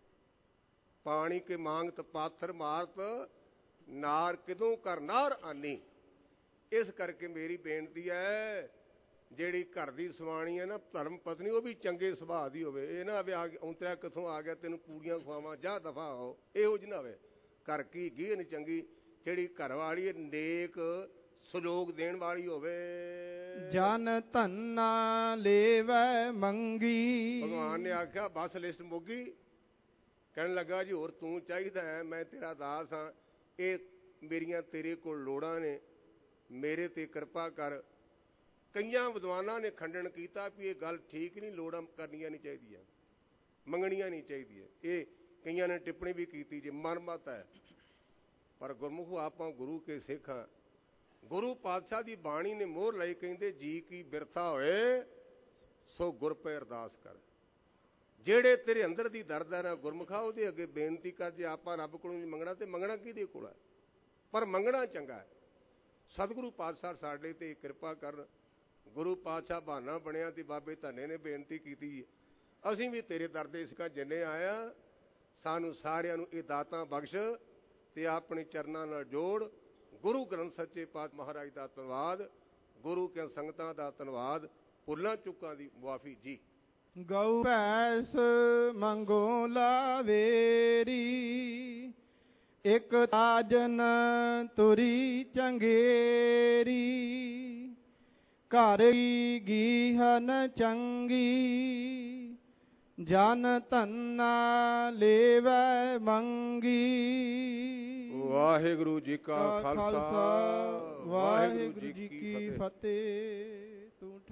ਪਾਣੀ ਕੇ ਮੰਗਤ ਪਾਥਰ ਮਾਰਤ ਨਾਰ ਕਿਦੋਂ ਕਰ ਨਾਰ ਆਨੀ। ਇਸ ਕਰਕੇ ਮੇਰੀ ਬੇਨਤੀ ਹੈ, ਜਿਹੜੀ ਘਰ ਦੀ ਸਵਾਣੀ ਹੈ ਨਾ, ਧਰਮ ਪਤਨੀ, ਉਹ ਵੀ ਚੰਗੇ ਸੁਭਾਅ ਦੀ ਹੋਵੇ। ਇਹ ਨਾ ਹੋਵੇ ਔਂਤਰਿਆ ਕਿੱਥੋਂ ਆ ਗਿਆ, ਤੈਨੂੰ ਪੂੜੀਆਂ ਖਵਾਵਾਂ, ਜਾ ਦਫਾ ਹੋ, ਇਹੋ ਜਿਹੀ ਨਾ ਹੋਵੇ। ਘਰ ਕੀ ਗੀਹਨ ਚੰਗੀ, ਜਿਹੜੀ ਘਰ ਵਾਲੀ ਨੇਕ ਸਲੋਕ ਦੇਣ ਵਾਲੀ ਹੋਵੇ। ਜਨ ਧੰਨਾ ਲੇਵੈ ਮੰਗੀ। ਭਗਵਾਨ ਨੇ ਆਖਿਆ ਬਸ ਲਿਸਟ ਮੁੱਕੀ। ਕਹਿਣ ਲੱਗਾ ਜੀ ਹੋਰ ਤੂੰ ਚਾਹੀਦਾ ਹੈ, ਮੈਂ ਤੇਰਾ ਦਾਸ ਹਾਂ, ਇਹ ਮੇਰੀਆਂ ਤੇਰੇ ਕੋਲ ਲੋੜਾਂ ਨੇ, ਮੇਰੇ ਤੇ ਕਿਰਪਾ ਕਰ। ਕਈਆਂ ਵਿਦਵਾਨਾਂ ਨੇ ਖੰਡਨ ਕੀਤਾ ਵੀ ਇਹ ਗੱਲ ਠੀਕ ਨਹੀਂ, ਲੋੜਾਂ ਕਰਨੀਆਂ ਨਹੀਂ ਚਾਹੀਦੀਆਂ, ਮੰਗਣੀਆਂ ਨਹੀਂ ਚਾਹੀਦੀਆਂ। ਇਹ ਕਈਆਂ ਨੇ ਟਿੱਪਣੀ ਵੀ ਕੀਤੀ, ਜੇ ਮਨਮਤ ਹੈ। ਪਰ ਗੁਰਮੁਖੋ ਆਪਾਂ ਗੁਰੂ ਕੇ ਸਿੱਖ ਹਾਂ। ਗੁਰੂ ਪਾਤਸ਼ਾਹ ਦੀ ਬਾਣੀ ਨੇ ਮੋਹਰ ਲਈ, ਕਹਿੰਦੇ ਜੀ ਕੀ ਬਿਰਥਾ ਹੋਏ ਸੋ ਗੁਰ ਪੈ ਅਰਦਾਸ ਕਰ। ਜਿਹੜੇ ਤੇਰੇ ਅੰਦਰ ਦੀ ਦਰਦ ਹੈ ਨਾ ਗੁਰਮੁਖਾ, ਉਹਦੇ ਅੱਗੇ ਬੇਨਤੀ ਕਰ। ਜੇ ਆਪਾਂ ਰੱਬ ਕੋਲੋਂ ਨਹੀਂ ਮੰਗਣਾ ਤੇ ਮੰਗਣਾ ਕਿਹਦੇ ਕੋਲ ਹੈ? ਪਰ ਮੰਗਣਾ ਚੰਗਾ ਹੈ। ਸਤਿਗੁਰੂ ਪਾਤਸ਼ਾਹ ਸਾਡੇ ਤੇ ਕਿਰਪਾ ਕਰਨ। ਗੁਰੂ ਪਾਤਸ਼ਾਹ ਬਹਾਨਾ ਬਣਿਆ ਤੇ ਬਾਬੇ ਧੰਨੇ ਨੇ ਬੇਨਤੀ ਕੀਤੀ, ਅਸੀਂ ਵੀ ਤੇਰੇ ਦਰ ਦੇ ਸਿੱਖਾਂ ਜਿੰਨੇ ਆਇਆ, ਸਾਨੂੰ ਸਾਰਿਆਂ ਨੂੰ ਇਹ ਦਾਤਾਂ ਬਖਸ਼ ਤੇ ਆਪਣੇ ਚਰਨਾਂ ਨਾਲ ਜੋੜ। ਗੁਰੂ ਗ੍ਰੰਥ ਸੱਚੇ ਪਾਤਸ਼ਾਹ ਮਹਾਰਾਜ ਦਾ ਧੰਨਵਾਦ, ਗੁਰੂ ਕੇ ਸੰਗਤਾਂ ਦਾ ਧੰਨਵਾਦ, ਭੁੱਲਾਂ ਚੁੱਕਾਂ ਦੀ ਮੁਆਫੀ ਜੀ। ਗਊ ਭੈਂਸ ਮੰਗੋ ਲਾਵੇਰੀ, ਇਕ ਤਾਜਨ ਤੁਰੀ ਚੰਗੇਰੀ, ਘਰ ਕੀ ਗੀਹਨ ਚੰਗੀ, ਜਨ ਧੰਨਾ ਲੇਵੈ ਮੰਗੀ। ਵਾਹਿਗੁਰੂ ਜੀ ਕਾ ਖਾਲਸਾ, ਵਾਹਿਗੁਰੂ ਜੀ ਕੀ ਫਤਿਹ।